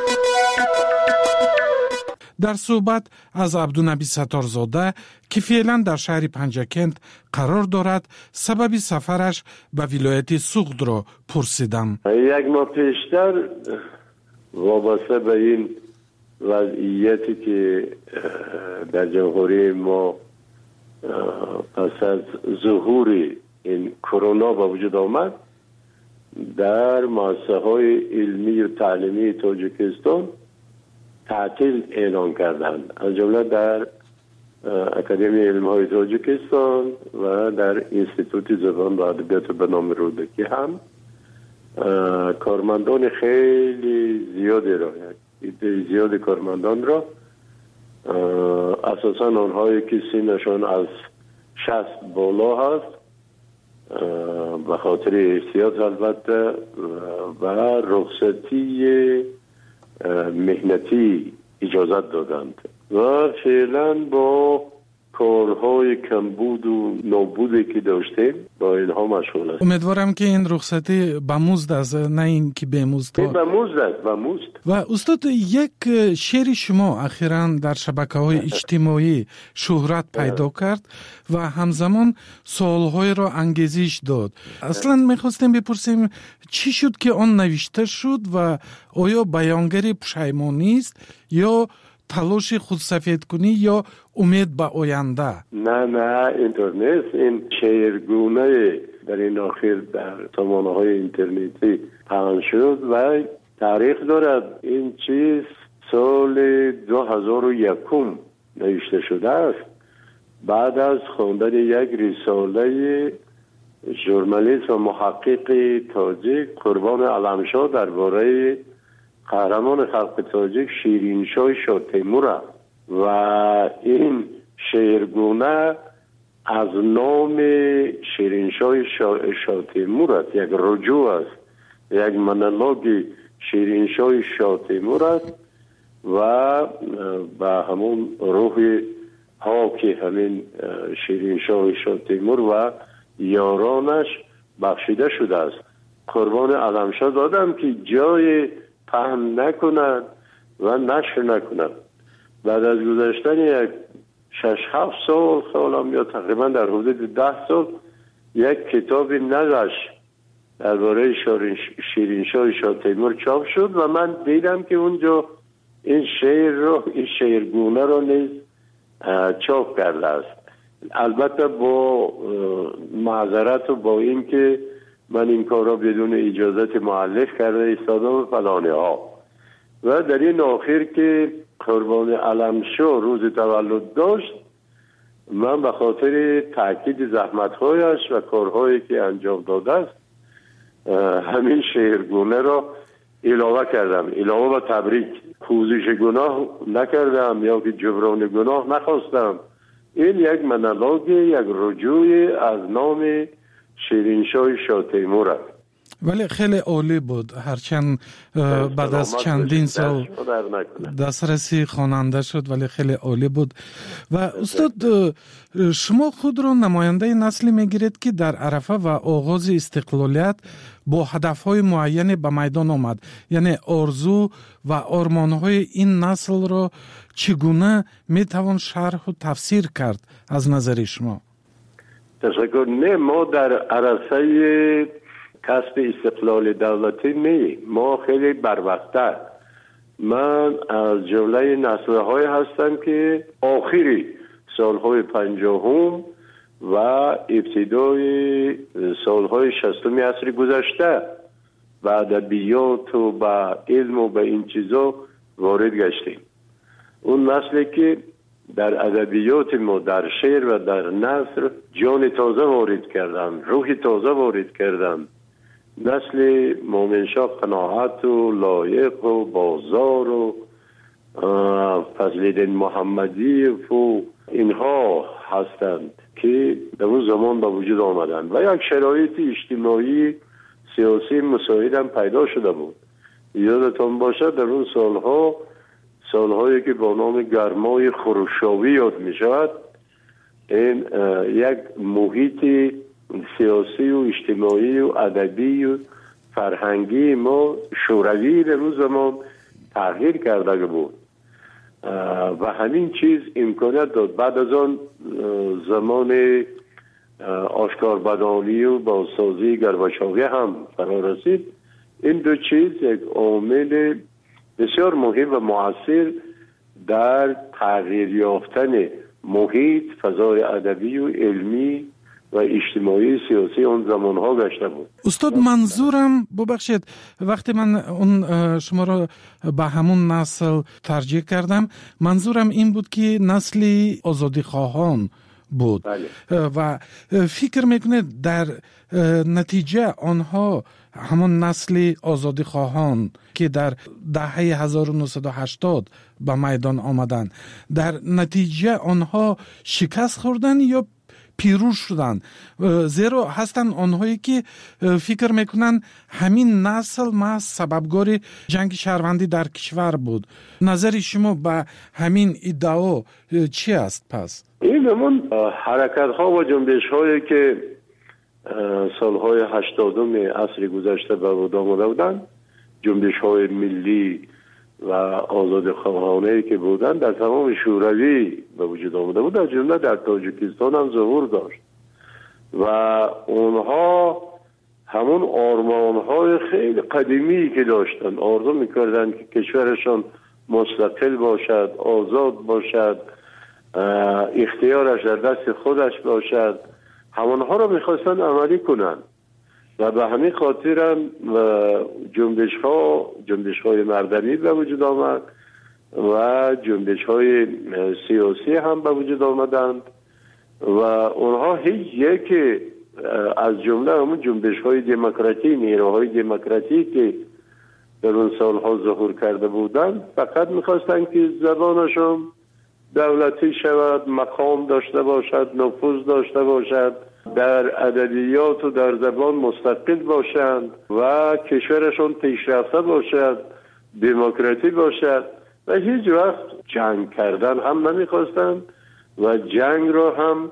Speaker 10: در صحبت از عبدالنبی ستارزاده که فعلا در شهر پنجکند قرار دارد سبب سفرش به ولایت سوخت را پرسیدم.
Speaker 1: یک ماه پیشتر وابسته به این وضعیتی که در جمهوری ما پس از ظهور این کرونا به وجود آمد، در مؤسسه‌های علمی و تعلیمی تاجیکستان تعطیل اعلان کردند، از جمله در اکادمی علم‌های تاجیکستان و در انستیتوت زبان و ادبیات به نام رودکی هم کارمندان خیلی زیادی را، زیاد کارمندان را، اساساً آنهایی که سنشان از 60 بالا هست، به خاطر احتیاط البته و رخصتی مهنتی اجازت دادند و فعلا با کارهای کمبود و نابودی که داشتیم با اینها مشغول است.
Speaker 10: امیدوارم که این رخصتی به مزد است، نه این که به مزد.
Speaker 1: به مزد است، به مزد.
Speaker 10: و استاد، یک شعر شما اخیراً در شبکه‌های اجتماعی شهرت پیدا کرد و همزمان سوال‌های را انگیزش داد. اصلاً می‌خواستیم بپرسیم چی شد که آن نوشته شد و آیا بیانگر پشیمانی است یا تلاش خودسفید کنی یا امید به آینده؟
Speaker 1: نه اینطور نیست. این شعرگونه در این آخر در سامانه‌های اینترنتی پخش شد و تاریخ دارد. این چیز سال 2001 نوشته شده است، بعد از خواندن یک رساله ژورنالیست و محقق تاجیک قربان علمشاه درباره قهرمان خلق تاجیک شیرینشاه شاه تیمور است و این شعرگونه از نام شیرینشاه شاه تیمور است، یک رجوع است، یک مونولوگ شیرینشاه شاه تیمور است و به همون روح ها که همین شیرینشاه شاه تیمور و یارانش بخشیده شده است. قربان علمشاه دادم که جای پهن نکند و نشر نکند. بعد از گذشتن یک 6-7 سال یا تقریبا در حدود 10 سال یک کتاب نقش درباره شیرینشاه شاه تیمور چاپ شد و من دیدم که اونجا این شعرگونه رو نیز چاپ کرده است. البته با معذرت و با این که من این کار را بدون اجازت مؤلف کرده ایستادم فلانه ها. و در این آخر که قربان علمشاه روز تولد داشت، من به خاطر تاکید زحمت‌هایش و کارهایی که انجام داده است همین شعرگونه را علاوه کردم، علاوه به تبریک. پوزش گناه نکردم یا که جبران گناه نخواستم. این یک مونولوگ، یک رجوع از نام شیرینشاه شاه تیمور است.
Speaker 10: ولی خیلی عالی بود، هرچند بعد از چندین سال دسترسی خواننده شد ولی خیلی عالی بود. و استاد، شما خود را نماینده نسلی میگیرید که در عرفه و آغاز استقلالیت با هدفهای معین به میدان آمد، یعنی آرزو و آرمانهای این نسل را چگونه میتوان شرح و تفسیر کرد از نظر شما؟
Speaker 1: تشکر. نه، ما در عرصه کسب استقلال دولتی نه، ما خیلی بروقته. من از جمله نسل‌های هستم که آخری سالهای 50 و ابتدای سالهای 60 عصر گذشته به ادبیات و به علم و به این چیزا وارد گشتیم. اون نسلی که در ادبیات ما، در شعر و در نثر جان تازه وارد کردن، روح تازه وارد کردن. نسل مومنشاه قناعت و لایق و بازار و فضل‌الدین محمدی و اینها هستند که در اون زمان به وجود آمدند و یک شرایط اجتماعی سیاسی مساعد هم پیدا شده بود. یادتان باشد در اون سالهایی که با نام گرمای خروشاوی یاد می شود، این یک محیط سیاسی و اجتماعی و ادبی و فرهنگی ما شوروی در روز زمان تغییر کرده بود و همین چیز امکانیت داد. بعد از آن زمان آشکاربدانی و بازسازی گورباچوف هم فرا رسید. این دو چیز یک عامل بسیار مهم و مؤثر در تغییر یافتن محیط، فضای ادبی و علمی و اجتماعی سیاسی اون زمانها گشته بود.
Speaker 10: استاد منظورم ببخشید وقتی من اون شما را به همون نسل ترجیح کردم، منظورم این بود که نسلی آزادی خواهان بود.
Speaker 1: بله.
Speaker 10: و فکر میکنید در نتیجه آنها همون نسل آزادی خواهان که در دهه 1980 به میدان آمدن، در نتیجه آنها شکست خوردن یا پیروز شدن؟ زیرا هستن آنهایی که فکر میکنن همین نسل محض سببگار جنگ شهروندی در کشور بود. نظر شما به همین ادعا چی است پس؟
Speaker 1: این همون حرکت ها و جنبش هایی که سالهای 80 عصر گذشته به وجود آمده بودند، جنبش های ملی و آزاد خواهانه که بودند در تمام شوروی به وجود آمده بود، در جمله در تاجیکستان هم ظهور داشت و اونها همون آرمان های خیلی قدیمی که داشتن، آرزو میکردن که کشورشان مستقل باشد، آزاد باشد، اختیارش در دست خودش باشد، همونها رو میخواستن عملی کنن و به همین خاطر هم جنبش های مردمی به وجود آمد و جنبش های سیاسی هم به وجود آمدند و اونها هیچ یک از جمله همون جنبش های دموکراتی، نیروهای دموکراتی که در اون سالها ظهور کرده بودند فقط میخواستن که زبانشون دولتی شود، مقام داشته باشد، نفوذ داشته باشد، در ادبیات و در زبان مستقل باشند و کشورشون پیشرفته باشد، دموکراتی باشد و هیچ وقت جنگ کردن هم نمیخواستند و جنگ را هم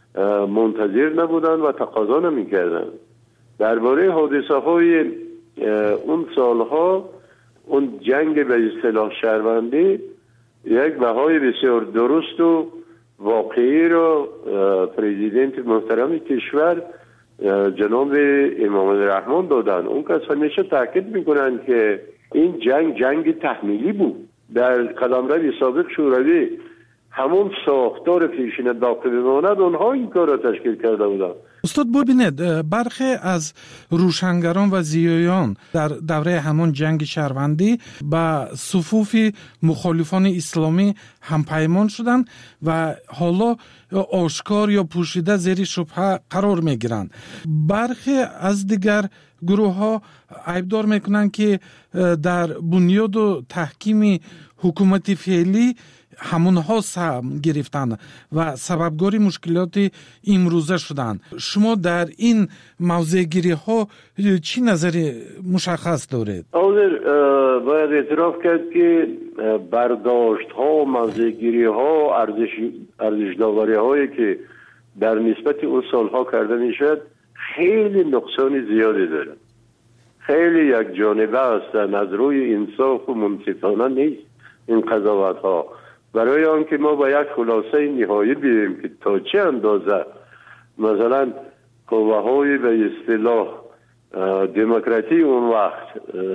Speaker 1: منتظر نبودند و تقاضا نمیکردند. درباره حادثه های اون سالها، اون جنگ به اصطلاح شهروندی یک بهای بسیار درست و واقعی رو پرزیدنت محترم کشور جناب امام الرحمن دادن. اون کس همیشه تاکید میکنن که این جنگ تحمیلی بود. در قلمرو سابق شوروی همون ساختار پیشین باقی بماند، اونها این کار را تشکیل کرده بودن.
Speaker 10: استاد ببینید برخی از روشنگران و زیایان در دوره همون جنگ شهروندی به صفوف مخالفان اسلامی هم پیمان شدند و حالا آشکار یا پوشیده زیر شبهه قرار می گیرند. برخی از دیگر گروه ها عیبدار میکنند که در بنیاد و تحکیم حکومت فعلی همونها سهم گرفتن و سببگاری مشکلات امروزه شدن. شما در این موضوع گیری ها چی نظری مشخص دارید؟
Speaker 1: باید اعتراف کرد که برداشت ها و موضوع گیری ها، ارزش داوری هایی که در نسبت اون سالها کرده میشد خیلی نقصان زیادی داره، خیلی یک جانبه هستن، از روی انصاف و منصفانه نیست این قضاوت ها. برای آنکه ما با یک خلاصه نهایی بیاییم که تا چه اندازه مثلا قوه های به اصطلاح دموکراتی اون وقت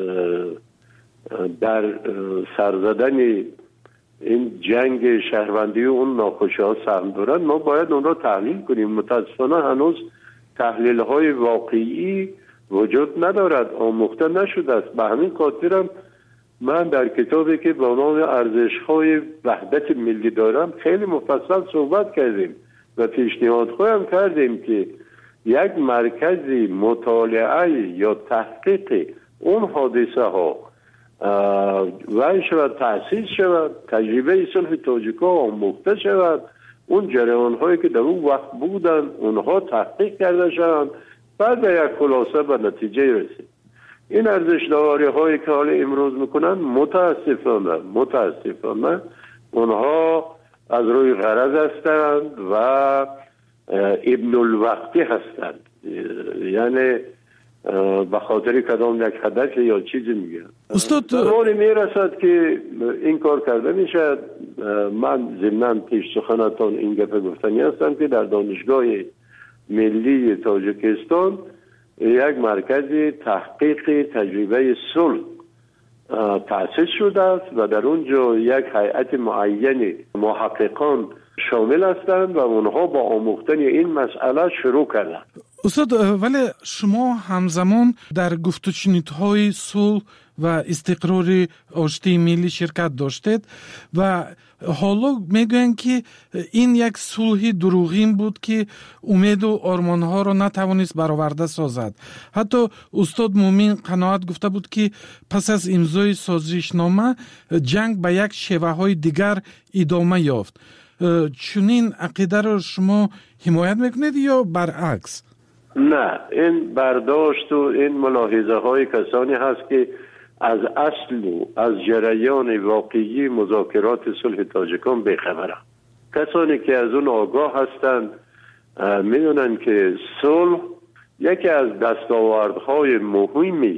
Speaker 1: در سرزدن این جنگ شهروندی و اون ناخوشی ها سهم دارن، ما باید اون را تحلیل کنیم. متاسفانه هنوز تحلیل های واقعی وجود ندارد، آموخته نشده است. به همین خاطرم من در کتابی که با نام ارزش‌های وحدت ملی دارم خیلی مفصل صحبت کردیم و پیشنهاد خواهم کردیم که یک مرکزی مطالعه یا تحقیق اون حادثه ها و شود تأسیس شود، تجربه صلح تاجیک‌ها آموخته شود، اون جریان هایی که در اون وقت بودن اونها تحقیق کرده شوند، بعد به یک خلاصه به نتیجه رسید. این ارزش داوری هایی که حال امروز میکنن متاسفانه اونها از روی غرض هستند و ابن الوقتی هستند، یعنی به خاطر کدام یک هدف یا چیزی میگن.
Speaker 10: استاد
Speaker 1: زمانی میرسد که این کار کرده میشد. من ضمناً پیش سخنتان این گپ گفتنی هستم که در دانشگاه ملی تاجیکستان یک مرکز تحقیق تجربه صلح تأسیس شده است و در اونجا یک هیئت معین محققان شامل هستند و اونها با آموختن این مسئله شروع کردند.
Speaker 10: استاد ولی شما همزمان در گفت و شنودهای صلح و استقرار آشتی ملی شرکت داشتید و حالا میگویند که این یک صلح دروغین بود که امید و آرمانها را نتوانست برآورده سازد. حتی استاد مومن قناعت گفته بود که پس از امضای سازشنامه جنگ به یک شیوه های دیگر ادامه یافت. چنین عقیده را شما حمایت میکنید یا برعکس؟
Speaker 1: نه، این برداشت و این ملاحظه های کسانی هست که از اصل و از جریان واقعی مذاکرات صلح تاجیکان بی‌خبرند. کسانی که از اون آگاه هستند میدونن که صلح یکی از دستاوردهای مهمی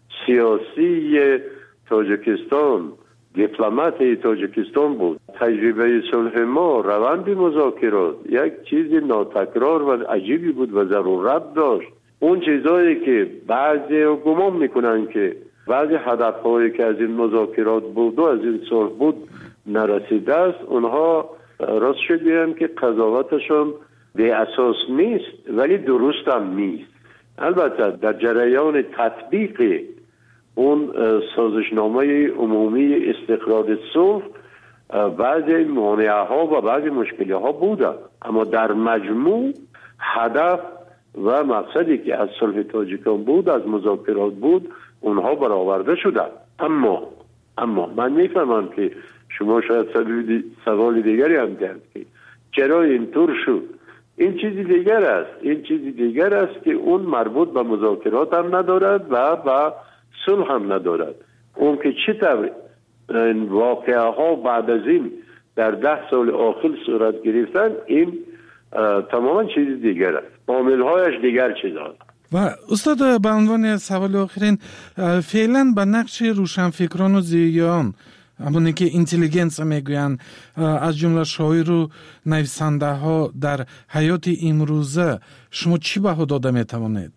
Speaker 1: سیاسی تاجیکستان، دیپلمات تاجیکستان بود. تجربه صلح ما، روند مذاکرات یک چیز ناتکرار و عجیبی بود و ضرورت داشت. اون چیزایی که بعضی گمان میکنن که بعضی هدفهایی که از این مذاکرات بود و از این صلح بود نرسیده است، اونها راست شد بگم که قضاوتشون به اساس نیست ولی درست هم نیست. البته در جریان تطبیق اون سازشنامه عمومی استقرار صلح بعضی مانعه ها و بعضی مشکلی ها بوده، اما در مجموع هدف و مقصدی که از صلح تاجیکان بود، از مذاکرات بود، اونها برآورده شده. اما من میفهمم که شما شاید سوال دیگری هم دارید که چرا اینطور شد. این چیزی دیگر است که اون مربوط به مذاکرات هم ندارد و به صلح هم ندارد. اون که چطور این واقعه ها بعد از این در 10 سال آخر صورت گرفتن، این تماما چیز دیگر است. عامل هایش دیگر چیزاست.
Speaker 10: و استاد به عنوان سوال آخرین، فعلا به نقش روشنفکران و زیان، همونی که اینتلیجنس میگویند، از جمله شاعر و نویسنده ها در حیات امروزه، شما چی بها داده میتوانید؟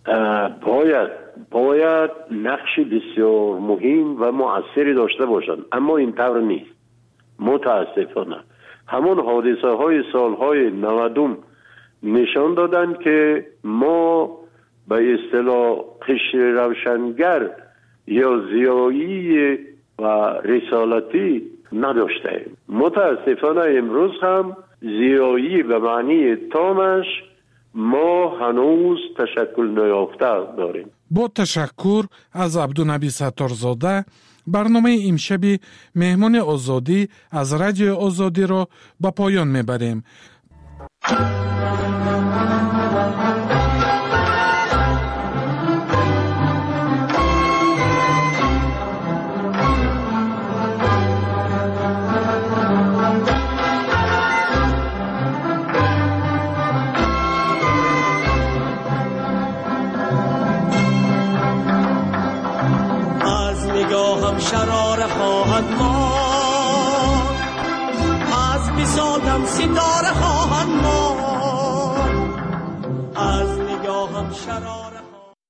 Speaker 10: باید نقش بسیار مهم و مؤثری داشته باشند، اما این طور نیست. متاسفانه همون حادثه های سالهای 90 نشان دادند که ما به اصطلاح قشر روشنگر یا زیایی و رسالتی نداشتیم. متاسفانه امروز هم زیایی به معنی تامش ما هنوز تشکل نیافته داریم. با تشکر از عبدالنبی ستارزاده، برنامه امشب مهمان آزادی از رادیو آزادی را به پایان میبریم.
Speaker 24: شرار خواهد ماند، از بساطم ستاره خواهد ماند، از نگاهم شرار